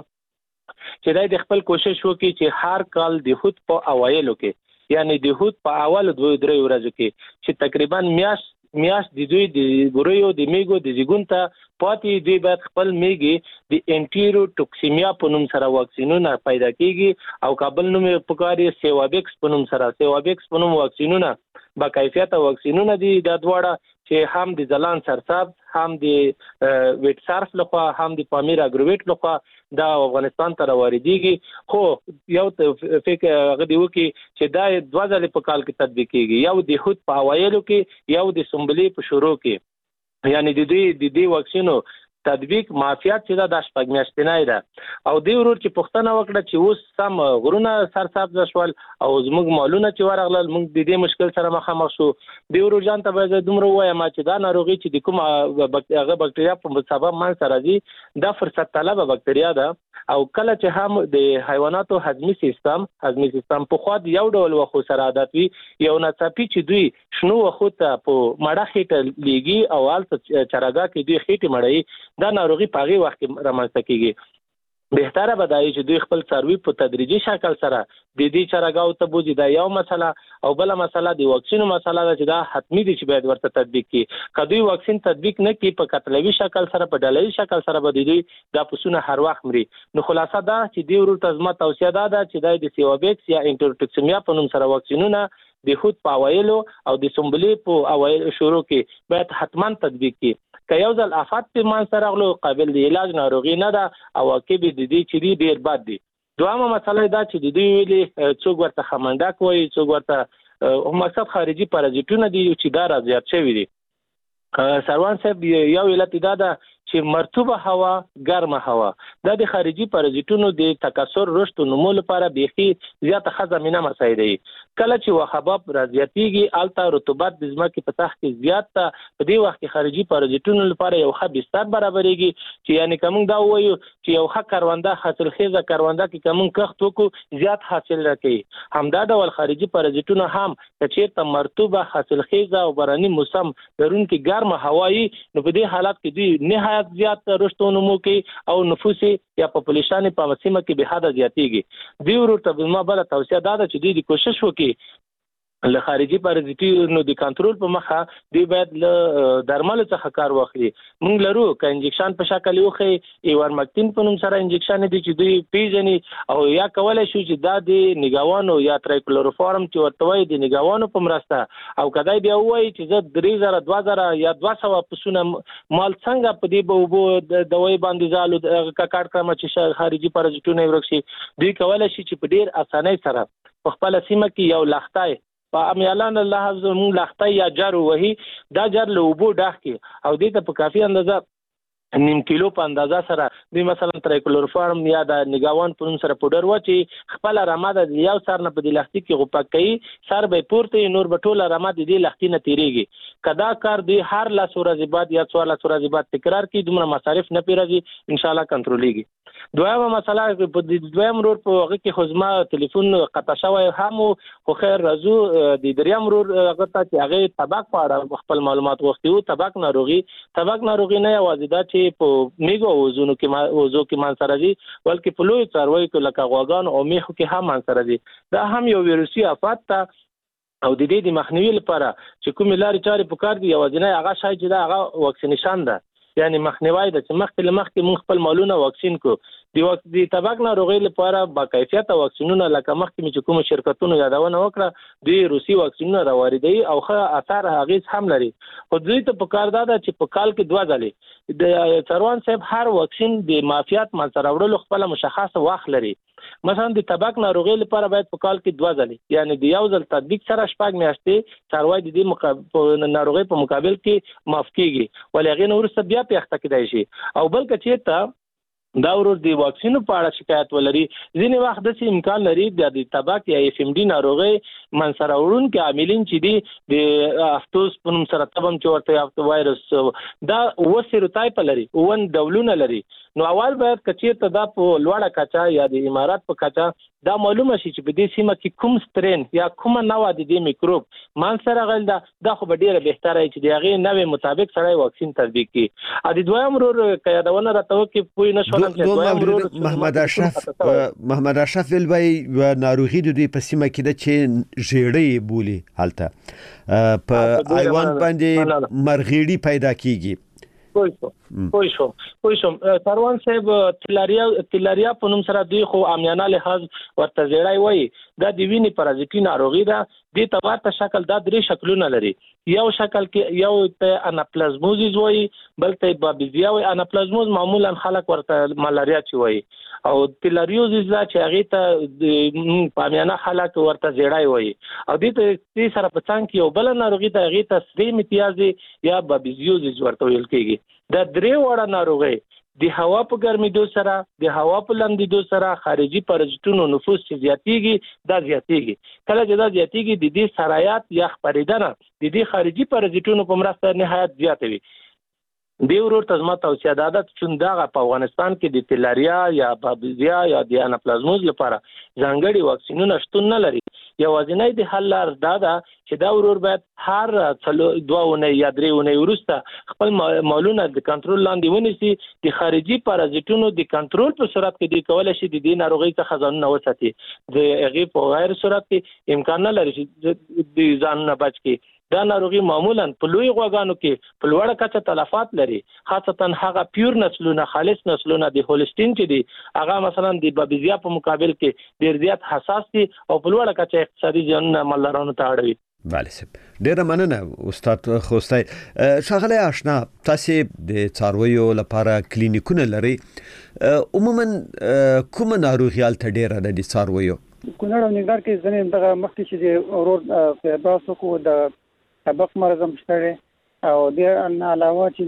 چې دای د خپل کوشش وکړي چې هر کال د هوت په اوایلو کې یعنی د هوت په اول 2-3 ورځو کې چې تقریبا میاش د دوی د ګوریو د میګو د زیګون ته پاتې دوی باید خپل میګي د انټیرو ټوکسیمیا په نوم سره واکسینونه پیدا کیږي او کابل نوم په کاري سیوابیکس په نوم سره سیوابیکس په نوم واکسینونه با کیفیت واکسینونه دي د دواړه چې هم د ځلان سرساب هم د ویټ صرف لخوا هم د پامیر اګرویټ لخوا دا افغانستان ته واردېږي خو یو فکر غدي وکي چې دا 2 ځله په کال کې تطبیق کیږي یو د هوت په اوایلو کې یو د سنبلې په شروع کې یعنی د دې واکسینو تطبیق معافیت چې دا شپږ میاشتې نه ده او دی ورور چې پښتنه وکړه چې اوس سم غرونه سرسبز شول او زموږ مالونه چې ورغلل موږ د دې مشکل سره مخامخ شو دی ورور جان ته به دومره وایم چې دا ناروغي چې د کوم هغه بکټریا په سبب من سره دي دا فرصت طلب بکټریا ده او کله چې هم د حیواناتو هضمي سیستم په خو د یو ډول وخو سره عادت وي یو ناڅاپي چې دوی شنو وخو ته په مړه خېټه لیږي او الته چرګا کې دوی خېټه مړی دا ناروغي په هغه وخت کې رامنځته کیږي بهتره بدایي چې دوی خپل څاروي په تدریجي شکل سره د دې چرګاو ته بوزي دا یو مسله او بل مسله د واکسینو مسله ده چې دا حتمی دي چې باید ورته تطبیق کړي کدی واکسین تطبیق نه کړي په قتلوي شکل سره په ډله‌ای شکل سره به دوی دا پسونه هر وخت مري نو خلاصه دا چې دی ورته زما توصیه ده چې د سیوابیکس یا انټرټوکسیمیا په نوم سره واکسینونه د هوت په اوایلو او د سنبلې په اوایل شروع کې باید حتما تطبیق کړي که یو ځل افات په مان سره غلو قابل دی علاج ناروغي نه ده او کې به د دې چې ډیر بد دي دوامه مسله دا چې د دې ویلي څوک ورته خمنډک وایي څوک ورته مقصد خارجي پارازیټونه دي چې دا راځي شوی دي سروان صاحب یو علت دا ده چې مرطوبه هوا ګرمه هوا د خارجي پارازیتونو د تکثر رشد او نمو لپاره بيخي زیاته خزمینه مسایده کله چې وخباب راځيږي الته رطوبت د ځمکې په تخ کې زیات په دې وخت کې خارجي پارازیتونو لپاره یو ښه بستر برابرېږي چې یعنی کوم دا وایو چې یو ښه کرونده حاصلخیزه کرونده کې کوم کښت وکړو زیات حاصل راکړي همدا ډول خارجي پارازیتونو هم چې ته مرطوبه حاصلخیزه او باراني موسم درونکي ګرمه هوایی نو په دې حالت کې دوی نهایت زیات رشد او نمو کوي او نفوس یا پاپولیشن په سیمه کې به حد زیاتېږي دوی ورته ما بل توصیه ده چې دوی کوشش وکړي له خارجي پارازیتونو د کنټرول په مخه دی باید له درمل څخه کار واخلي مونږ لرو ک انجکشن په شکل یو خي ایورمکتین په نوم سره انجکشن دي چې دوی پیژني او یا کولای شو چې دا د نگاوانو یا ترایکلوروفارم چې ورته وایي د نگاوانو په مرسته او کدای بیا وایي چې زه 3000 2000 یا 200 پسونه مال څنګه په دې به د دوی باندې زالو کاکړ کړم چې خارجي پارازیتونه ورکشي دوی کولای شي چې په ډیر اسانۍ سره په خپل سیمه کې یو لختای په امیالان الله زمون لختای یا جر وهي دا جر له وبو ډاخ کې او دې ته په کافي اندازه نیم کیلو په اندازه سره د مثلا ترایکلوروفارم یا د نگاوان په نوم سره پودر وچی خپل رماد د یو سر نه په دې لختي کې غوپک کوي سر به پورته نور بټوله رماد دې لختي نه تیریږي کدا کار دی هر لا سورې بعد یا 14 سورې بعد تکرار کی دومره مصارف نه پیراږي ان شاء الله کنټرولېږي دویمه مسله په دویم رور په هغه کې خزمه ټلیفون قطع شوی هم خو خیر رازو د دریم رور هغه ته چې هغه طبق په خپل معلومات وختي او طبق ناروغي نه یوازې دا چې په میګو وزونو کې مان سره دي بلکې په لوی څاروي کې لکه غواګان او میخو کې هم مان سره دي دا هم یو ویروسي آفات ته او د دې د مخنیوي لپاره چې کوم لارې چارې په کار دي یوازې هغه شای چې دا هغه واکسینیشن ده یعنی مخنیوي د مخکې مونږ خپل مالونه واکسین کو د طبق ناروغي لپاره با کیفیت واکسینونه لکه مخکې چې کوم شرکتونو یادونه وکړه د روسي واکسینونه راوړي او ښه اثر هغه هم لري خو دوی ته په کار ده چې په کال کې 2 ځلې د چروان صاحب هر واکسین د معافیت منځ راوړلو خپل مشخص وخت لري مثلا د طبق ناروغي لپاره باید په کال کې 2 ځلې یعنی د یو ځل تطبیق سره شپږ میاشتې چروای د دې ناروغي په مقابل کې معاف کیږي ولې هغه نور څه بیا پیښته کېدای شي او بلکې چې ته دا ورور دی واکسینو په اړه شکایت ولري ځینې وخت د امکان لري د طبق یا اف ام ډي ناروغي منسره ورون کې عاملین چې دي د افتوس په نوم سره تبم چې ورته افت وایرس دا وسیروتایپ لري ون ډولونه لري نو اول باید کچیر ته دا په لوړه کچا یا د امارات په کچا دا معلومه شي چې په دې سیمه کې کوم سترین یا کومه نوع د دې میکروب مان سره غل دا خو به ډیره بهتره چې د هغه نوې مطابق سره واکسین تطبیق کړي ا دې دویم ورور قیادونه راته کې پوی نشولم چې دویم ورور محمد اشرف ویلوی و ناروغي د دې په سیمه کې د چې ژړې بولی حالته په ایوان باندې مرغېړي پیدا کیږي پوه شو سروان صاحب تلاریا په نوم سره دی خو امیانه لحاظ ورته زیړای وای دا د وینې پارازیټي ناروغي ده د تبارته شکل دا درې شکلونه لري یو شکل کې یو ته اناپلازموزیس وای بلته بابیزیا وای اناپلازموز معمولا خلک ورته ملاریا چي وای او تلاریوزیس دا چې هغه ته پامیانه خلک ورته زیړای وای او دې سره په څنګه کې یو بل ناروغي ته هغه ته سری امتیازي یا بابیزیوزیس ورته ویل کېږي دا درې وړه ناروغي د هوا په ګرمېدو سره د هوا په لندېدو سره خارجي پارازیتونو نفوذ زیاتېږي دا زیاتېږي کله چې دا زیاتېږي د دې سرایت یا خپرېدنه د دې خارجي پارازیتونو په مرسته نهایت زیاتوي دی ورور تزما توصیه ده چې دا په افغانستان کې د تلاریا یا بابیزیا یا د اناپلازموز لپاره ځانګړي واکسینونه شتون نه لري یوازینی د حل لار دا ده چې دا ورور باید هر 2 ونه یا 3 ونه ورسته خپل مالونه د کنټرول لاندې ونیسي د خارجي پارازیتونو د کنټرول په صورت کې د کول شي د دې ناروغي څخه ځان نه وساتي د هغه په غیر صورت کې امکان نه لري چې د ځان نه بچ کی دا ناروغي معمولا په لوی غواګانو کې په لوړه کچه تلفات لري خاصتا هغه پیور نسلونه خالص نسلونه د هولستین چې دي هغه مثلا د بابیزیا په مقابل کې ډیر زیات حساس دي او په لوړه کچه اقتصادي ځان مالدارانو ته اړوي بله سب ډیره مننه استاد خوستای شغله آشنا تاسو د څارویو لپاره کلینیکونه لري عموما کوم ناروغیال ته ډیره د څارویو کونړ او نګار کې ځنې دغه مخکې چې د اورور په باسو کو د طبق مرزم شته او د علاوه چې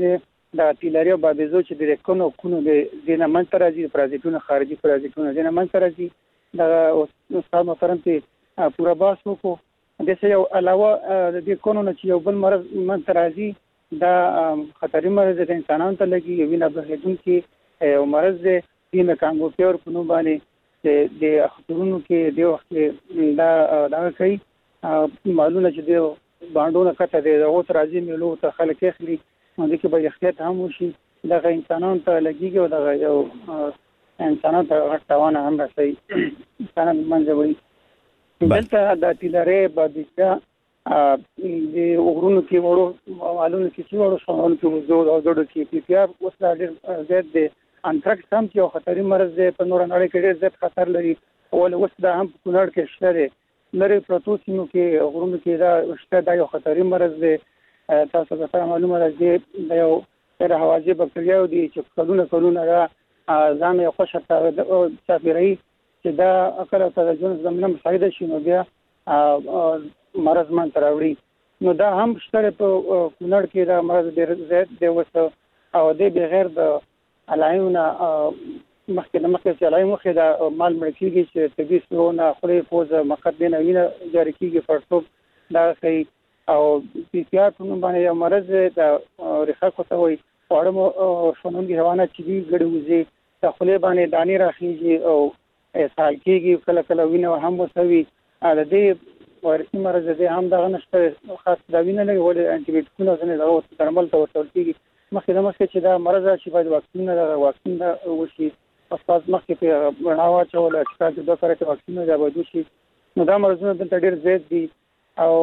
د تیلری او بابیزو چې د کونو د نمن ترازی پروژیکټونو خارجي پروژیکټونو د نمن ترازی د استاد محترم ته پورا باس وکړو د څه یو علاوه د دې کونو چې یو بل مرض من ترازی دا خطري مرض د انسانانو ته لګي وینه بهیدونکو یو مرض دی چې کانګو پیور په نوم باندې د خطرونو کې د وخت دا کوي معلومه چې د باندونه کته دی او ترازی ملو ته خلک اخلي نو د کې به احتیاط هم وشي دا انسانانو ته لګيږي او دا یو انسانانو ته غټوانه هم راسي انسانان منځوي دلته د تیلری بابیزا د وګړو کې وړو معلومه کې وړو شمول کې زوړ کې پی پی آر اوس د زیات د انټراکس هم یو خطري مرض دی په نور نړۍ کې ډېر زیات خطر لري او اوس دا هم په کونړ کې شته لري پروتوسینو کې وګړو کې دا شته دا یو خطري مرض دی تاسو ته معلومه ده چې دا یو غیر هوازی بکټریا دی چې کلونه دا ځان یو خوشا چاپیري چې دا اکل او تجوز زمينه مساعده شي نو بیا مرض من تراوړي نو دا هم شته په کونړ کې دا مرض ډېر زیات دی وسه او د بغیر د علایونه مخکې چې علایو مخکې دا مال مړ کېږي چې طبي سرونه خوري پوزه مقدمه وینه جاری کېږي فرصوب دا کوي او پی پی آر په نوم باندې یو مرض د ریخه کوته وي اورم شونونګي حیوانات چې دی ګډوځي د خولې باندې دانی راخیږي او اسهال کېږي کله کله وینه هم وسوي د دې وایرسي مرض دی هم دغه نشته خاص دا وینه نه ولې انټي بیوټیکونه ځنه دغه درمل ته ورتل کېږي مخکې چې دا مرض شي باید واکسین دا وشي استاد مخکې په بناوا چول چې دا کار ته واکسین دا باید وشي نو دا مرزونه دلته ډېر زیات دي او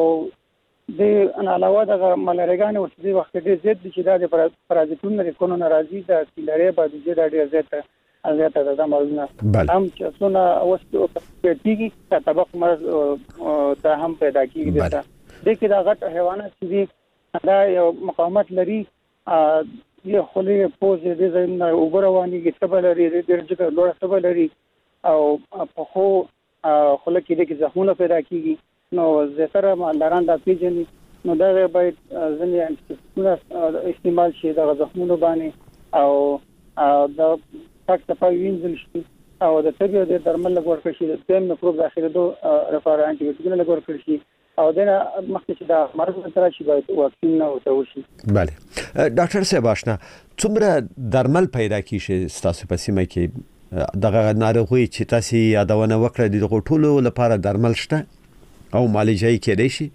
د ان علاوه د ملارګان او د وخت ډېر زیات دي چې دا د پرازیتونو لري ناراضي د تیلری باندې دا ډېر زیات البته دا مرزونه هم چې څونه اوس کېږي طبق مرض دا هم پیدا کیږي د دې دا غټ حیوانات چې دا یو مقاومت لري یو خلې پوزې د زمينه وګروانيږي تبلري د درجه لوړ تبلري او په خو خلک کې زخمونه پیدا کیږي نو زیاتره مالداران دا پیژني نو دا باید ځنې انټي استعمال شي د زخمونو باندې او دا تک په وینځل شي او د طبي د درمل لګور کړي د تیم میکروب داخله دوه رفار انټي بیوټیکونه لګور کړي شي او دا مخکې چې دا مرض سره شي باید واکسین نه وتوشي. بله ډاکټر صاحب آشنا څومره درمل پیدا کیږي تاسو په سیمه کې دغه ناروغي چې تاسو یادونه وکړه د غټولو لپاره درمل شته او معالجه کېدای شي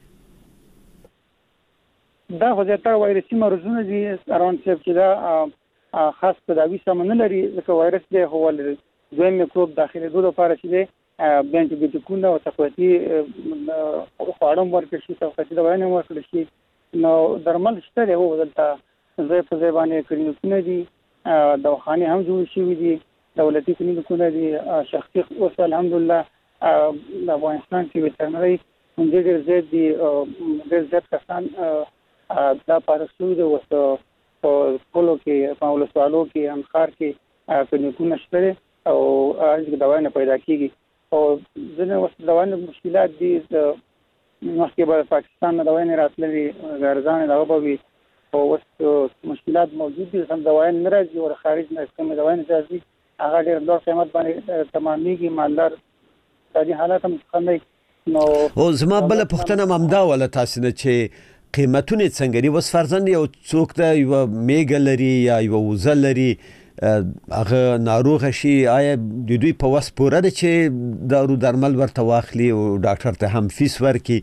دا خو زیاتره وایرسي مرزونه دي روان چې دا خاص تداوی سامان لري ځکه وایرس دی هو دوی میکروب داخله دوه لپاره چې دی انټي بیوټیکونه او تقویتي خواړه ورکړي شي تقویتي دوايان ورکړي شي نو درمل شته دی او دلته زه په ځبانه کلینیکونه دي دواخانه هم جوړ شي دي دولتي کلینیکونه دي شخصي اوس الحمدلله د افغانستان کې وترنري ډېر زیات دي ډېر زیات کسان دا پارسوي د وسو په کولو کې په ولسوالو کې انخار کې کلینیکونه شته او هغه دوايان پیدا کیږي او ځنه وسه دوايان مشکلات دي د مخکې به پاکستان نه دوايان راتللي غرضان دغه به او وسه مشکلات موجود دي هم دوايان نه راځي او خارج نه کوم دوايان راځي هغه ډېر لوړ قیمت باندې تمامېږي مالدار د حالات هم څنګه نو او زما بل پښتنه ممدا ولا تاسو نه چې قیمتونه څنګه دي وس فرضاً یو څوک ته یو میګ لري یا یو وزل لري هغه ناروغ شي آیا د دوی په وس پوره ده چې دارو درمل ورته واخلي او ډاکټر ته هم فیس ورکي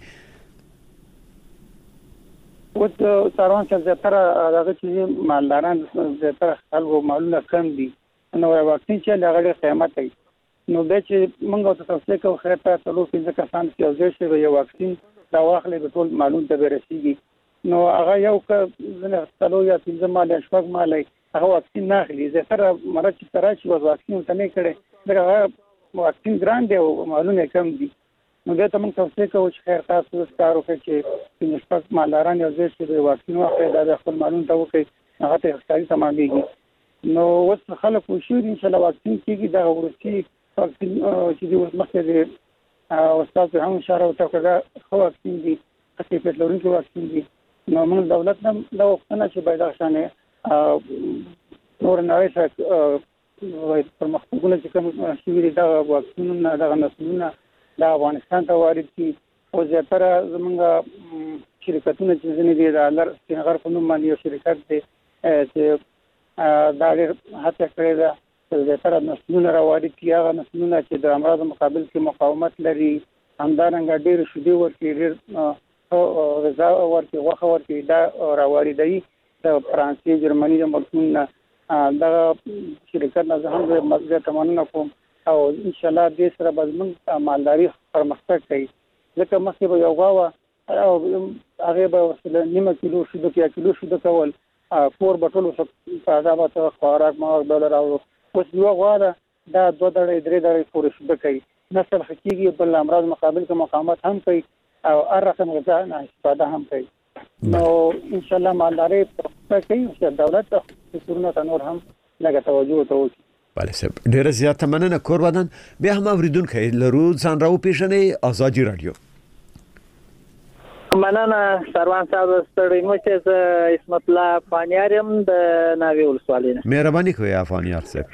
او څاروان چې زیاتره هغه چې مالداران زیاتره خلکو معلومه کم دي نو واکسین چې هغه قیمت دی نو د چې موږ تاسو ته خو خیر ته ټولو کې کسان چې اوځي شي یو واکسین دا واخلې به ټول معلوم ته ورسیږي نو هغه یو ک زنه تلو یا پنځه مال شپږ مال هغه واکسین نه اخلي زه مرض چې تراشي واکسین ته نه کړي دا واکسین ګران دی او معلومه کم دي نو دا ته موږ تاسو ته چې خیر تاسو ستارو کې چې شپږ مالداران یو ځای چې واکسین واخلي دا خپل معلوم ته وکړي هغه ته اختیاري تمامېږي نو وس خلک وشو ان شاء الله واکسین کیږي دا ورسي واکسین چې د مخکې دی او تاسو هم اشاره وکړه خو واکسین دي چې په لوري کې واکسین دي نو موږ دولت هم دا وختونه چې باید ښانه نور نړۍ سره پرمختګونه چې کوم شوي دي دا واکسینونه دغه نسلونه د افغانستان ته وارد شي او زیاتره زمونږ شرکتونه چې ځینې دي د الر سینغر په نوم باندې یو شرکت دی چې دا ډېر هڅه کړې ده چې زیاتره نسلونه راوارد کړي هغه نسلونه چې د امراض مقابل کې مقاومت لري همدارنګه ډېر شیدې ورکړي ډېر غذا ورکړي غوښه ورکړي دا راواردوي د فرانسې جرمني د ملکونو دغه شرکت نه هم زه مننه کوم او ان شاء الله دې سره به زموږ مالداري پرمختګ کوي ځکه مخکې به یو غوا او هغه به نیمه کیلو شیدو کې کیلو شیدو کول کور بټولو په عذاب خوراک ما ډالر او اوس یو غوا دا 2 ډېر 3 ډېر پورې شیدو کوي نسل حقيقي بل امراض مقابل کې مقاومت هم کوي او هر رقم غذا نه استفاده هم کوي نو ان شاء الله مالداري پرمختګ کوي چې دولت څورونه تنور هم لږه توجه وکړي بله صاحب ډیره زیاته مننه کور ودان بیا هم اوریدونکو لرو ځان راو پیژنې ازادي رادیو مننه سروان صاحب ستړي مو چې اسمت الله افغانیارم د ناوی ولسوالۍ نه مهرباني کوئ افغانیار صاحب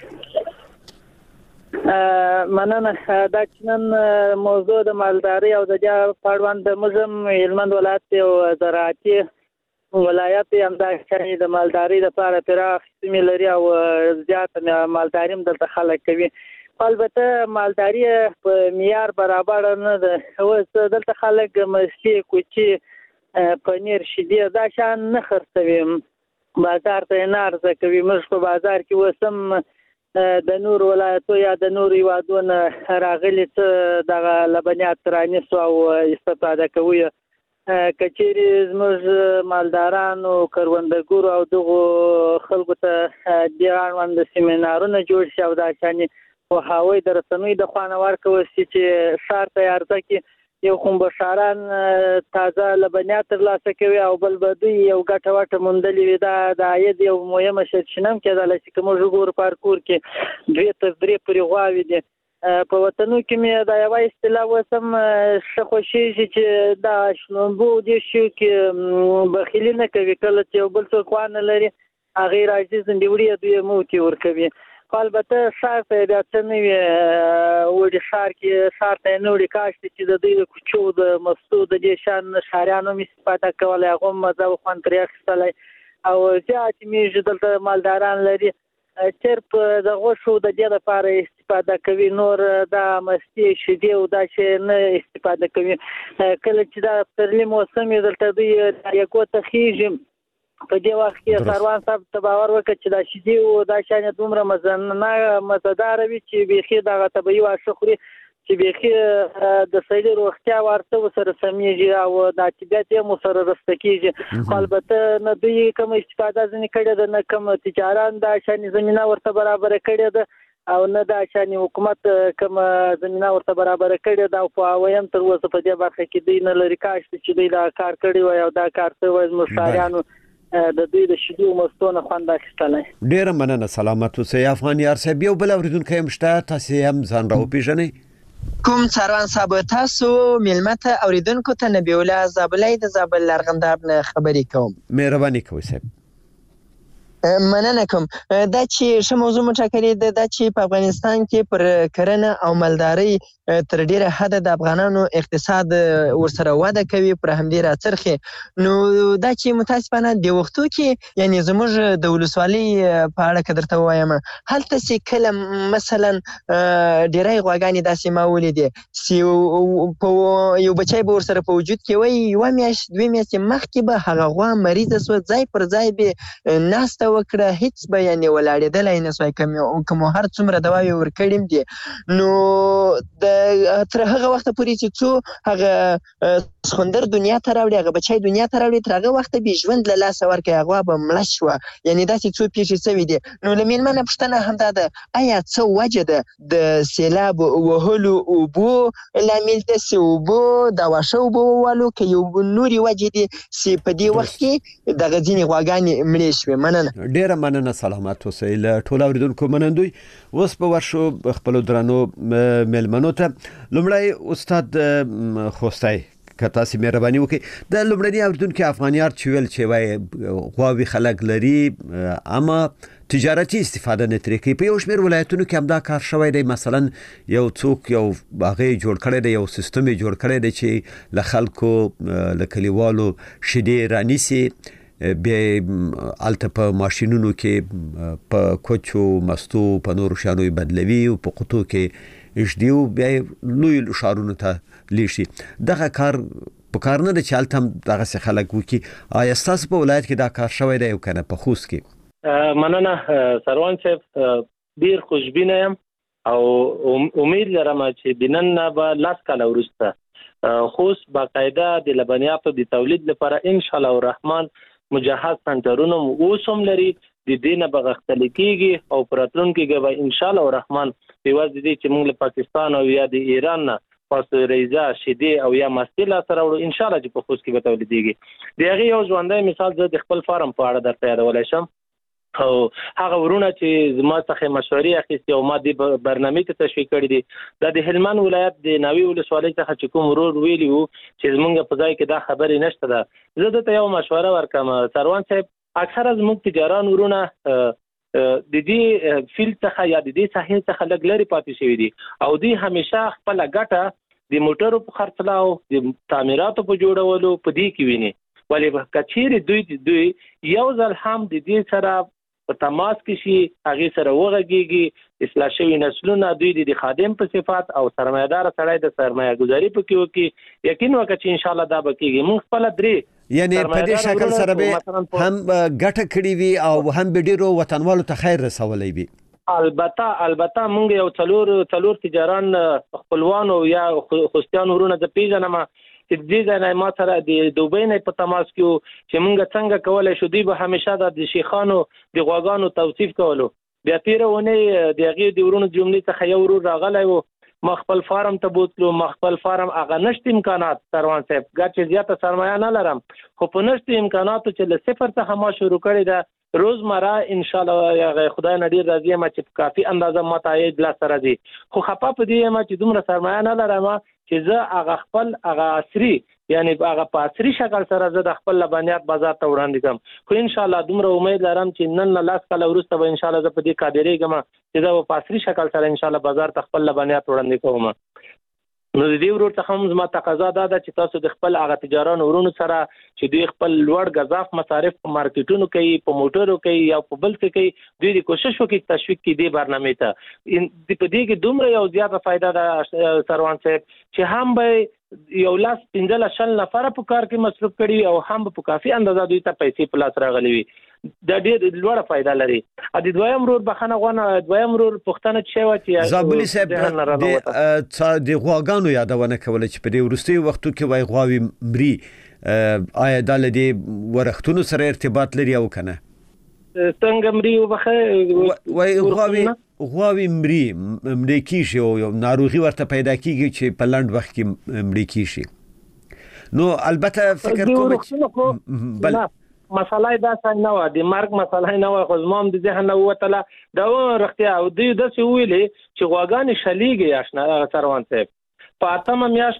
مننه دا چې موضوع د مالداري او د پاړوان د مزم هلمند ولایت او زراعتي ولایت هم دا چې د مالداري لپاره پراخ سیمې لري او زیات مالداري هم دلته خلک کوي البته مالداري په معیار برابر نه ده اوس دلته خلک مستي کوچي پنیر شیدې دا شان نه خرڅوي بازار ته نه عرضه کوي موږ په بازار کې وسم د نور ولایتو یا د نور هیوادونو راغلي څه دغه لبنیات رانیسو او استفاده کوي کچېری زموږ مالدارانو کروندګرو او دغه خلکو ته دیوان د سیمینارونو جوړ شي او دا شانې په هاوی د رسنوي د خوانه ورکوي چې شهر ته عرضه کې یو کوم بشاران تازه لبنیات ترلاسه کوي او بل بدوی یو ګټه وټه موندلې وي دا د عاید یو مهمه سرچینه کېدله چې کوم ژغور پارکور کې 2 تر 3 پورې غواوي دي په وطنو کې مې دا یو اصطلاح وسم شخوشي چې دا شنوبو دي شو کې بخیلی نه کوي کله چې بل څوک وانه لري هغه راځي زندوړي دوی موتی ور کوي البته شهر ته بیا څنګه وړي شهر کې شهر ته نوړي کاشت چې د دې کوچو د مسعود د شان شهرانو می استفاده کولای هغه مزه خوان ترې اخستلای او چې می دلته مالداران لري چرپ د غوښو د دې لپاره استفاده کوي نور د مستی شیدې او دا چې نه استفاده کوي کله چې دا پرلی موسم دلته دی یو تخیجم په دې وخت کې سروان صاحب ته باور وکړ چې دا شیدې او دا شان دومره مزدار وي چې بيخي دا طبيعي واښه خوري چې بيخي د سړي روغتیا ورته سره سمېږي او د طبيعت یې سره رستکیږي البته نه دوی کوم استفاده ځنې کړي ده نه کوم تجاران دا شان زمينه ورته برابر کړي ده او نه دا شان حکومت کوم زمينه ورته برابر کړي ده او په وایم تر اوسه په دې برخه کې دوی نه لري کاش چې دوی دا کار کړی وای او دا کار ته وای مشاریانو د دوی د شیدو مستونه خوند اخیستلای ډیر مننه سلامت اوسئ افغانیار صاحب یو بل اوریدونکو هم شته تاسو هم ځان راو پیژنئ کوم سروان صاحب تاسو ملمت اوریدونکو ته نبی الله زابلای د زابل لرغنداب نه خبرې کوم مهرباني کوئ صاحب مننه کوم دا چې ش موضوع مټاکلې ده چې په افغانستان کې پر کرنه او مالداري تر ډیره حد د افغانانو اقتصاد ورسره وده کوي پر همدې راڅرخي نو دا چې متاسفانه د وختو کې یعنی زموږ د ولسوالۍ په اړه کدرته وایم هلته چې کله مثلا ډیرای غواګانی داسې ماولې دي چې په یو بچای به ورسره په وجود کې وای یو میاشت 2 میاشتې مخکې به هغه غوا مریض شو ځای پر ځای به ناست وکړه هیڅ بیان ولاړېدلای نه سوای کوم هر څومره دواوی ورکړم دي نو د تر هغه وخت پورې چې څو هغه سخندر دنیا ته راوړي هغه بچای دنیا ته راوړي تر هغه وخت به ژوند له لاس ورکړي هغه به مړ شو یعنی دا چې څو پیښې شوي دي نو لمن منه پښتنه هم دا ده آیا څه وجه ده د سیلاب وهلو او بو لامل ده سو بو دا واښو بو والو کې یو نوري وجه دي چې په دې وخت کې د غزيني غواګانی مړې شوې مننه ډیره مننه سلامت اوسئ له ټول اوریدونکو منندوی اوس په ورشو خپل درنو ملمنو ته لومړی استاد خوستای که تاسو مهرباني وکړئ د لومړني اوریدونکو افغانیار چې ویل چې وای غواوي خلک لري اما تجارتي استفاده نه ترې کوي په یو شمېر ولایتونو کې هم دا کار شوی دی مثلا یو څوک یو هغه جوړ کړی دی یو سیستم جوړ کړی دی چې له خلکو له کلیوالو شیدې رانیسي بیا الته په ماشینونو کې په کوچو مستو په نورو شانو بدلوي او په قطو کې اجدیو بیا لوی شارونو ته لیشي دغه کار په کار نه د چالتم دغه څه خلک وکي آیا تاسو په ولایت کې دا کار شوی دی او کنه په خوست کې مننه سروان صاحب ډیر خوشبینه یم او امید لرم چې بنن به لاس کاله ورسته خوست باقاعده د لبنیاتو د تولید لپاره ان شاء الله الرحمن مجهز سنټرونه اوسم لري د دینه بغختل کیږي او پراتلونکو کې به ان شاء الله الرحمن پیواز دي چې موږ له پاکستان او یا د ایران نه پاستوریزا شیدې او یا مستیلا سره وړو ان شاء الله چې په خوست کې به تولیدېږي د هغه یو ژوندۍ مثال زه د خپل فارم په اړه درته یادولای شم او هغه ورونه چې زما څخه مشورې اخیستي او ما د برنامه ته تشویق کړی دي د هلمند ولایت د ناوی ولسوالۍ څخه چې کوم ورور ویلی وو چې زمونږ په ځای کې دا خبرې نشته ده زه ته یو مشوره ورکم سروان صاحب اکثره زموږ تجاران ورونه د دې فیلډ څخه یا د دې ساحل څخه لږ لري پاتې شوی دي او دوی همیشه خپل ګټه د موټرو په خرڅلاو د تعمیراتو په جوړولو په دې کې ویني ولې کچېری دوی یو ځل هم د دې سره په تماس کې شي هغه سره وغږیږي اصلاح شوی نسلونه دوی د خادم په صفات او سرمایدار سړی د سرمایه گذاری په کې وکي یقین وکړي چې ان شاء الله دا بکیږي موږ خپل درې یعنی په دې شکل سره به هم ګټه کړی وي او هم به ډیرو وطنوالو ته خیر رسولای وي البته موږ یو څلور تجاران خپلوان او یا خوستیان ورونه د پیژنم چې دې ځای ما سره د دوبۍ نه په تماس کې چې موږ څنګه کولای شو دی به همیشه د شیخانو د غواګانو توصیف کولو بیا تیرونه د هغه د ورونو جملې څخه یو ورور راغلی و ما خپل فارم ته بوتلو ما خپل فارم هغه نشته امکانات سروان صاحب ګټه زیاته سرمایه نه لرم خو په نشته امکاناتو چې له صفر څخه ما شروع کړی دا روزمره ان شاء الله خدای نډیر راضي ما چې کافي اندازه متعهد لا سره دي خو خپه په دې ما چې دومره سرمایه نه لرم چې زه هغه خپل هغه عصري یعنی هغه په عصري شکل سره زه د خپل لبنیات بازار ته وړاندې کوم خو ان شاء الله دومره امید لرم چې نن لاس کله ورسته به ان شاء الله زه په دې قادرېږم چې زه په عصري شکل سره ان شاء الله بازار ته خپل لبنیات وړاندې کوم نو د دې ورور څخه هم زما تقاضا ده چې تاسو د خپل هغه تجاران ورونو سره چې دوی خپل لوړ غذاف مصارف په مارکیټونو کوي په موټرو کوي یا په بل څه کوي دوی د کوشش وکړي تشویق کړي د برنامه ته د په دې کې دومره یو زیاته فائدہ ده سروان صاحب چې هم به یو لاس 15 نفر په کار کې مصرف کړي او هم په کافي اندازه دوی ته پیسې په لاس راغلي وي د ډېر لوړه فائدہ لري ا د دویم رور بخنه غونه دویم رور پښتنه چې وتی زابلی صاحب د غواګانو یادونه کوله چې په دې ورستي وختو کې وای غواوي مري آیا د لدې ورختونو سره ارتباط لري او کنه څنګه مري وبخه وای غواوي مري کیږي او ناروغي ورته پیدا کیږي چې په لاند وخت کې مري کیږي نو البته فکر کوم بل مسله دا څنګه نه و د مرګ مسله نه و خو زموږ د ذهن نه وته دا ورختیا او د څه ویلې چې غواګان شلیږي آشنا سروان صاحب په اتمه میاش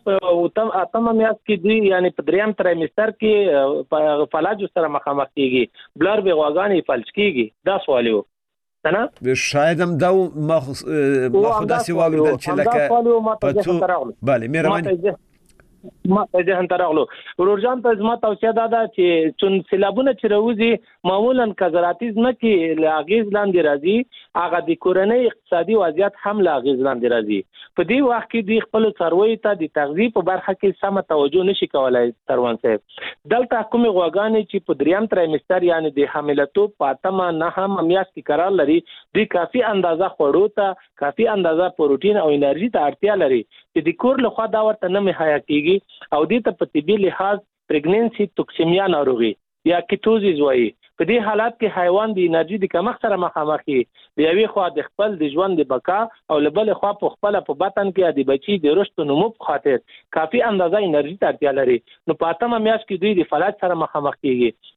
کې دی یعنی په دریم تریمستر کې فلج سره مخامخ کیږي بلر به غواګان فلج کیږي دا سوال یو نه شاید هم دا ما خدا سی واوریدل چې لکه پتو bale مهرباني ما ته هم ترغلو ورورجان ته زما توصیه ده چې چون سیلابونه چې راوځي معمولا کزراتیز نه کې لاغیز لاندې راځي هغه د کورنۍ اقتصادي وضعیت هم لاغیز لاندې راځي په دې وخت کې د خپل څاروي ته د تغذیه په برخه کې سم توجه نشي کولای سروان صاحب دلته کومه غواګانې چې په دریم تریمستر یعنی د حاملتوب په اتمه نه هم میاشت کې قرار لري د کافي اندازه خوړو ته کافي اندازه پروتین او انرژي ته اړتیا لري چې د کور له خوا دا ورته نه مهیا کیږي او دې ته په طبي لحاظ پریګننسي توکسیمیا ناروغي یا کیټوزیز وایي په دې حالات کې حیوان د انرژي د کمښت سره مخامخ وي د یوې خوا د خپل د ژوند د بقا او بل خوا په خپل په بطن کې د بچي د رشد نمو په خاطر کافي اندازه انرژي ته اړتیا لري نو په اتمه میاشت کې دوی د فلج سره مخامخ کیږي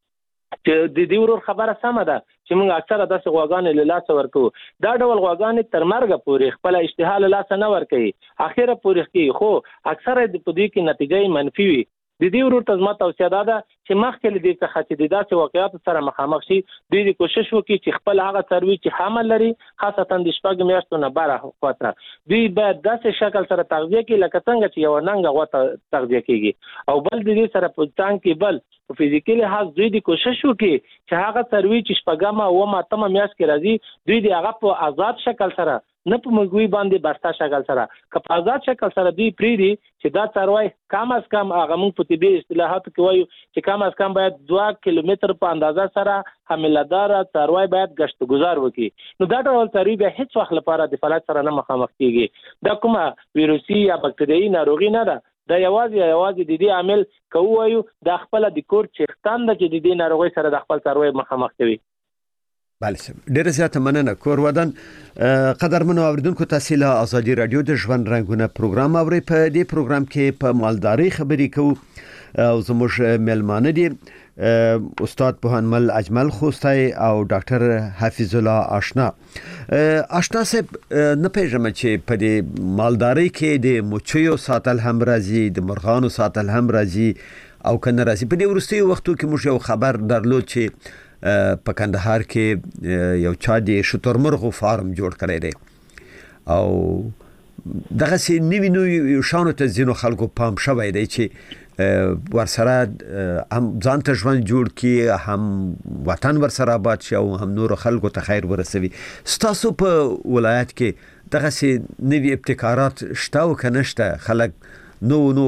چې د دې ورور خبره سمه ده چې موږ اکثره داسې غواګانې له لاس ورکو دا ډول غواګانې تر مرګ پورې خپل اشتها له لاس نه ورکوي اخیره پورې کوي خو اکثره د پدې کې نتیجه منفي وي د دې ورور ته زما توصیه ده چې مخکې له دې څخه چې د داسې واقعیاتو سره مخامخ شي دوی کوشش وکړي چې خپل هغه څاروي چې حمل لري خاصتا د شپږ میاشتو نه بره خواته دوی باید داسې شکل سره تغذیه کړي لکه څنګه چې یو ننګ غوته تغذیه کیږي او بل د دې سره په ځان کې بل په فزیکي لحاظ دوی د کوشش وکړي چې هغه څاروي چې شپږم او ماتمه میاشت کې راځي دوی د هغه په آزاد شکل سره نه په مګوي باندې بستا شکل سره که په آزاد شکل سره دوی پریدي چې دا څاروي کم از کم هغه موږ په طبي اصطلاحاتو کې وایو چې کم از کم باید 2 کیلومتر په اندازه سره حاملدار څاروي باید گشت گذار وکړي نو دا ډول څاروي به هیڅ وخت لپاره د فلج سره نه مخامخ کیږي دا کومه ویروسي یا بکټریايي ناروغي نه ده دا یوازې د دې عامل کوو د خپل د کور چختان د چې د دې ناروغي سره د خپل څاروي مخامخ کوي بله ډیره زیاته مننه کور ودان قدرمنو اوریدونکو تاسو له ازادي رادیو د ژوند رنگونه پروګرام اوري په دې پروګرام کې په مالداري خبرې کوو او زموږ ملمانه دي استاد پوهنمل اجمل خوستای او ډاکټر حفیظ الله آشنا صاحب نه پېژنم چې په دې مالداري کې د موچیو ساتل هم راځي د مرغانو ساتل هم راځي او کنه راځي په دې ورستي وختو کې موږ یو خبر درلود چې په کندهار کې یو چا د شترمرغو فارم جوړ کړی دی او دغه سي نیو شانو ته زینو خلکو پام شوی دی چې ورسره هم ځان ته ژوند جوړ کی هم وطن ورسره آباد شي او هم نور خلکو ته خیر ورسوي ستاسو په ولایت کې دغه سي نوي ابتکارات شته او کنهشته خلک نو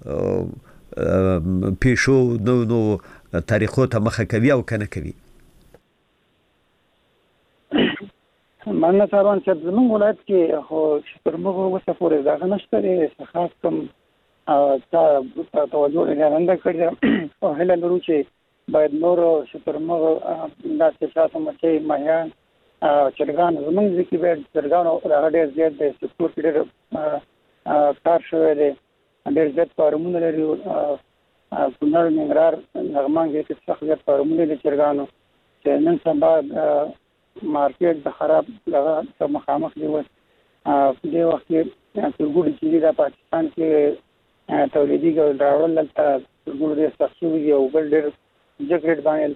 پیشو نو تاریخو ته مخه کوي او کنه کوي مننه ساروان چې زموږ ولایت کې خو شترمرغ وسه پورې ځای نشته دی خاص کوم تا توجه لرنده کړی او هله لرو چې باید نور شترمرغ داسې شاته مچي ماهیان چرګان زموږ ځکه باید چرګان او هغه زیات د سپورت ډېر کار شوی دی ډېر زیات فارمونه لري کونړ ننګرهار نغمان کې څخه زیات فارمونه لري چرګانو چې نن سبا مارکیټ د خراب لغه مخامخ دی و په دې وخت کې ترګوډ چې د پاکستان کې تولیدي ګول راوړل تل ترګوډ د سخصوي او بل ډېر جګړې باندې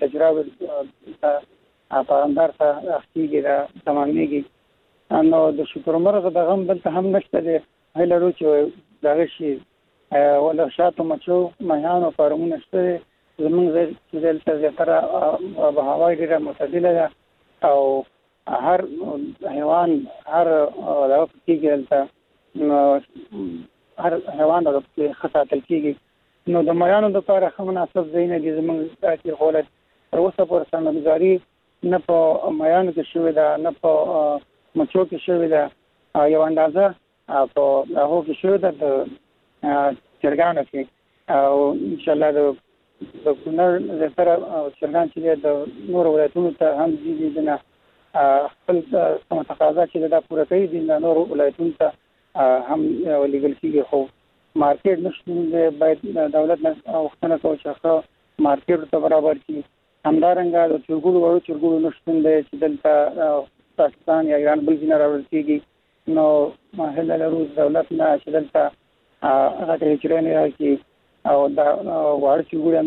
تجربه پاندار ته اخیږي دا تمامېږي نو د شترمرغ د غم بل ته هم نشته دی هلرو چې دغه شي ولا شاتو مچو مهانو فارمونه شته زمونږ چې دلته زیاتره هوا ډېره معتدله ده او هر حیوان هر دغه کېږي دلته هر حیوان دغه خساتل کېږي نو د مایانو لپاره ښه مناسب ځای نه دي زمونږ داسې حالت تر اوسه پورې سمګزاري نه په مایانو کې شوې ده نه په مچو کې شوې ده یو اندازه په هغو کې شوې ده د چرګانو کې او انشاءالله د کونړ زیاتره چرګان چې د نورو ولایتونو ته هم دي نه خپل کومه تقاضا چې دا پوره کوي د نورو ولایتونو ته هم لیږل کېږي خو مارکیټ نشته باید دولت وختونه کوي چې مارکیټ ته برابر کړي همدارنګه د چرګوړو نشته چې دلته پاکستان یا ایران بل ځای راوړل کېږي نو هله لرو دولت نه چې دلته هغه ته چرېنه راځي او دا وړ چرګوړي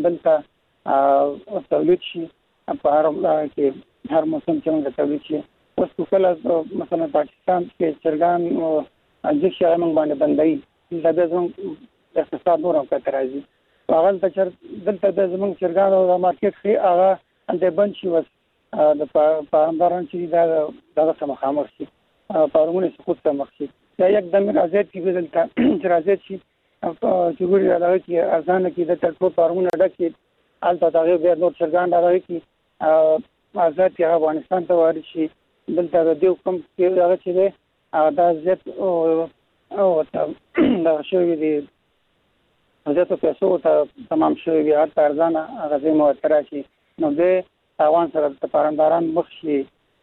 دلته تولید شي په هر کې هر موسم کې موږ تولید شي اوس کله مثلا پاکستان کې چرګان د شي موږ باندې بندي دا د زموږ اقتصاد نور هم کتر راځي هغه دلته د زموږ چرګان او د مارکیټ کې هغه انده بند شي وس د پانداران چې دا دغه مخامخ شي فارمونه سقوط ته مخ شي یا یک دم راځي چې دلته چې راځي شي چرګوړي راځي چې ارزان کې د ټول فارمونه ډکې البته هغه بیا نور چرګان راځي چې آزاد یا افغانستان ته وارد شي دلته د دې کوم چې هغه چې دا زیات او دا شوی دی زیاتو پیسو ته تمام شوی دی هر ارزانه هغه زمو تراشي نو د تاوان سره د پارنداران مخ شي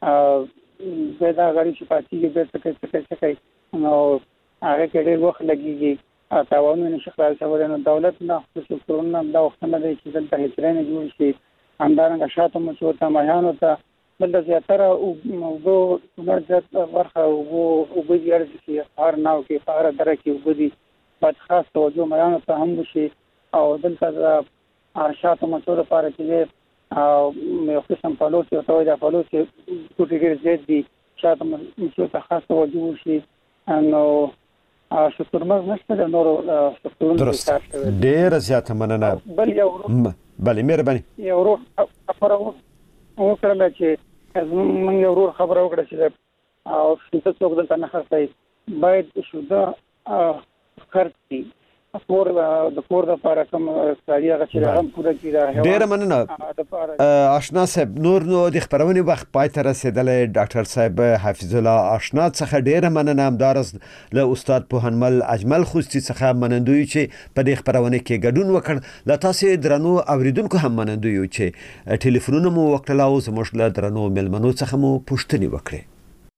دا غړي چې پاتې دي د څه نو هغه کې ډېر وخت لګيږي تاوانونه نشي خلاص شوی نو دولت نه خصوصي کورونه دا وخت نه دی چې دلته هیڅ نه جوړ شي همدارنګه شاته مو ته مایانو ته بل زیاتره وګو نرجت ورخه وګو وګړي چې هر ناو کې پاره درکې وګدي په خاص توجه مایانو ته هم شي او دلته شاته مو ته لپاره چې او یو قسم پالوس او توجه پالوس کوټیګر زیات دي شاته مو ته خاص توجه شي نو شترمرغ نشته د نورو شترونو درست ډېر زیاته مننه بل یو بله مهرباني یو ورو خبره وکړه چې موږ یو ورو خبره وکړه چې او څه څوک دلته نه خرڅي باید شوده خرڅي کور د کور د لپاره کوم سړی هغه چې هم پوره کیږي ډېر مننه آشنا صاحب نور نو د خبرونې وخت پای ته رسیدلې ډاکټر صاحب حفظ الله آشنا څخه ډېر مننه همدارس له استاد پوهنمل اجمل خوستی څخه منندوی چې په دې خبرونه کې ګډون وکړ له تاسو درنو اوریدونکو هم منندوی چې ټلیفونونه مو وکړل او زموږ له درنو ملمنو څخه مو پوښتنې وکړې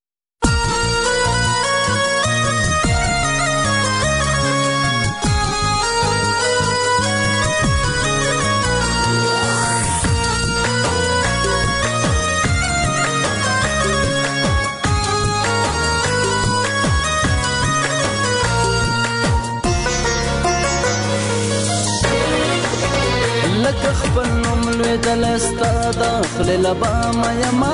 دلستا داخل لبا ميما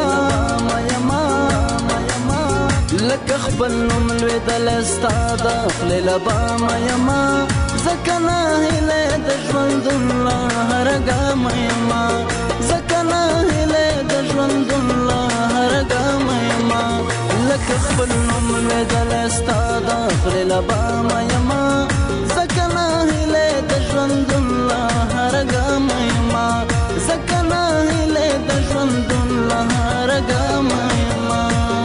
لك خبل نملوي دلستا داخل لبا ميما زكنا هله دجوند الله هرغا ميما زكنا هله دجوند الله هرغا ميما لك خبل نملوي دلستا داخل لبا ميما زكنا هله دجوند الله هرغا ميما زکنا هله د ژوند الله رګا مېما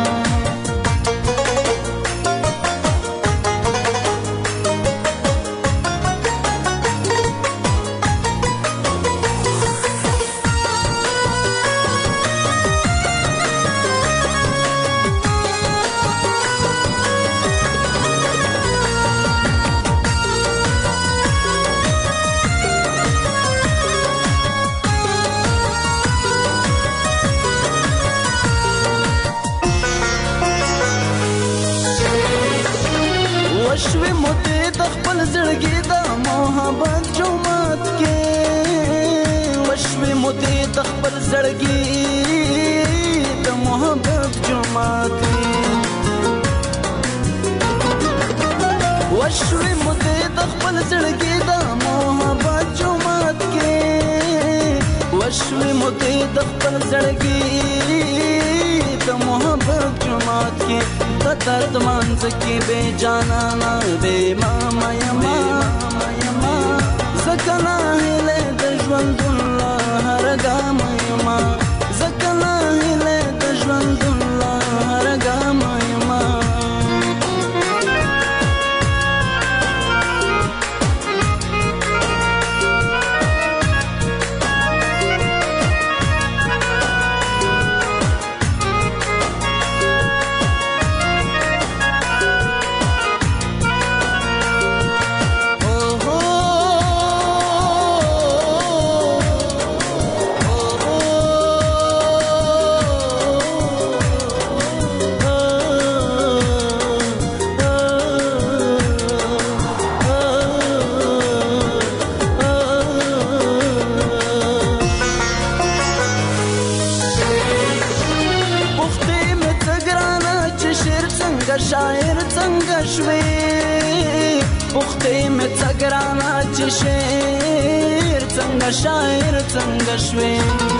وشوي موتي تخبل زړګي د محبت جومات کې وشوي موتي تخبل زړګي د محبت جومات کې وشوي موتي تخبل زړګي د محبت جومات کې وشوي موتي تخبل زړګي د محبت جومات کې درد مانځ کې بے جانا نا بے ماما یما زکنا هله د ژوند الله رګا مېما زکنا هله د ژوند الله رګا مېما شاعر څنګه شوي پختې مې څګرانا چې شعر څنګه شاعر څنګه شوي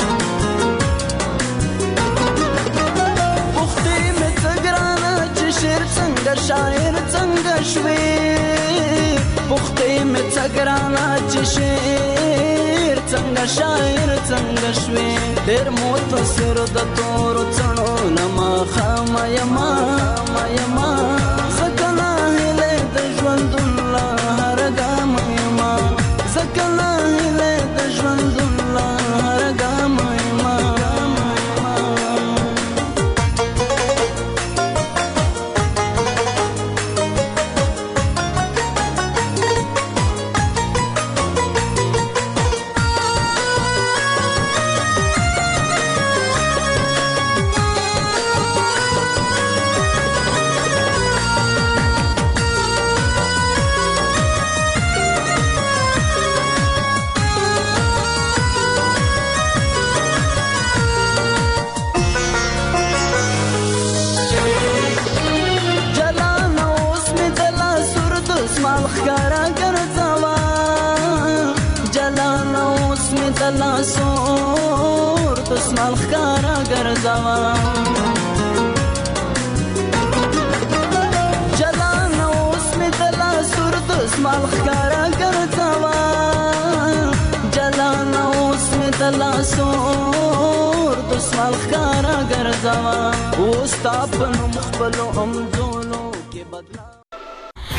پختې مې څګرانا چې شعر څنګه شاعر څنګه شوي پختې مې څګرانا چې شعر څنګه شاعر څنګه شوي ډېر متصر د تور څڼو لما خامه یما زکنا هله د ژوند الله رګا مېما زکنا هله د ژوند الله رګا مېما خکارا ګرځوا جلان اوس می تلاسور دسمال خکارا ګرځوا جلان اوس می تلاسور دسمال خکارا ګرځوا جلان اوس می تلاسور دسمال خکارا ګرځوا اوس تا په مخبلو امزولو کې بدلا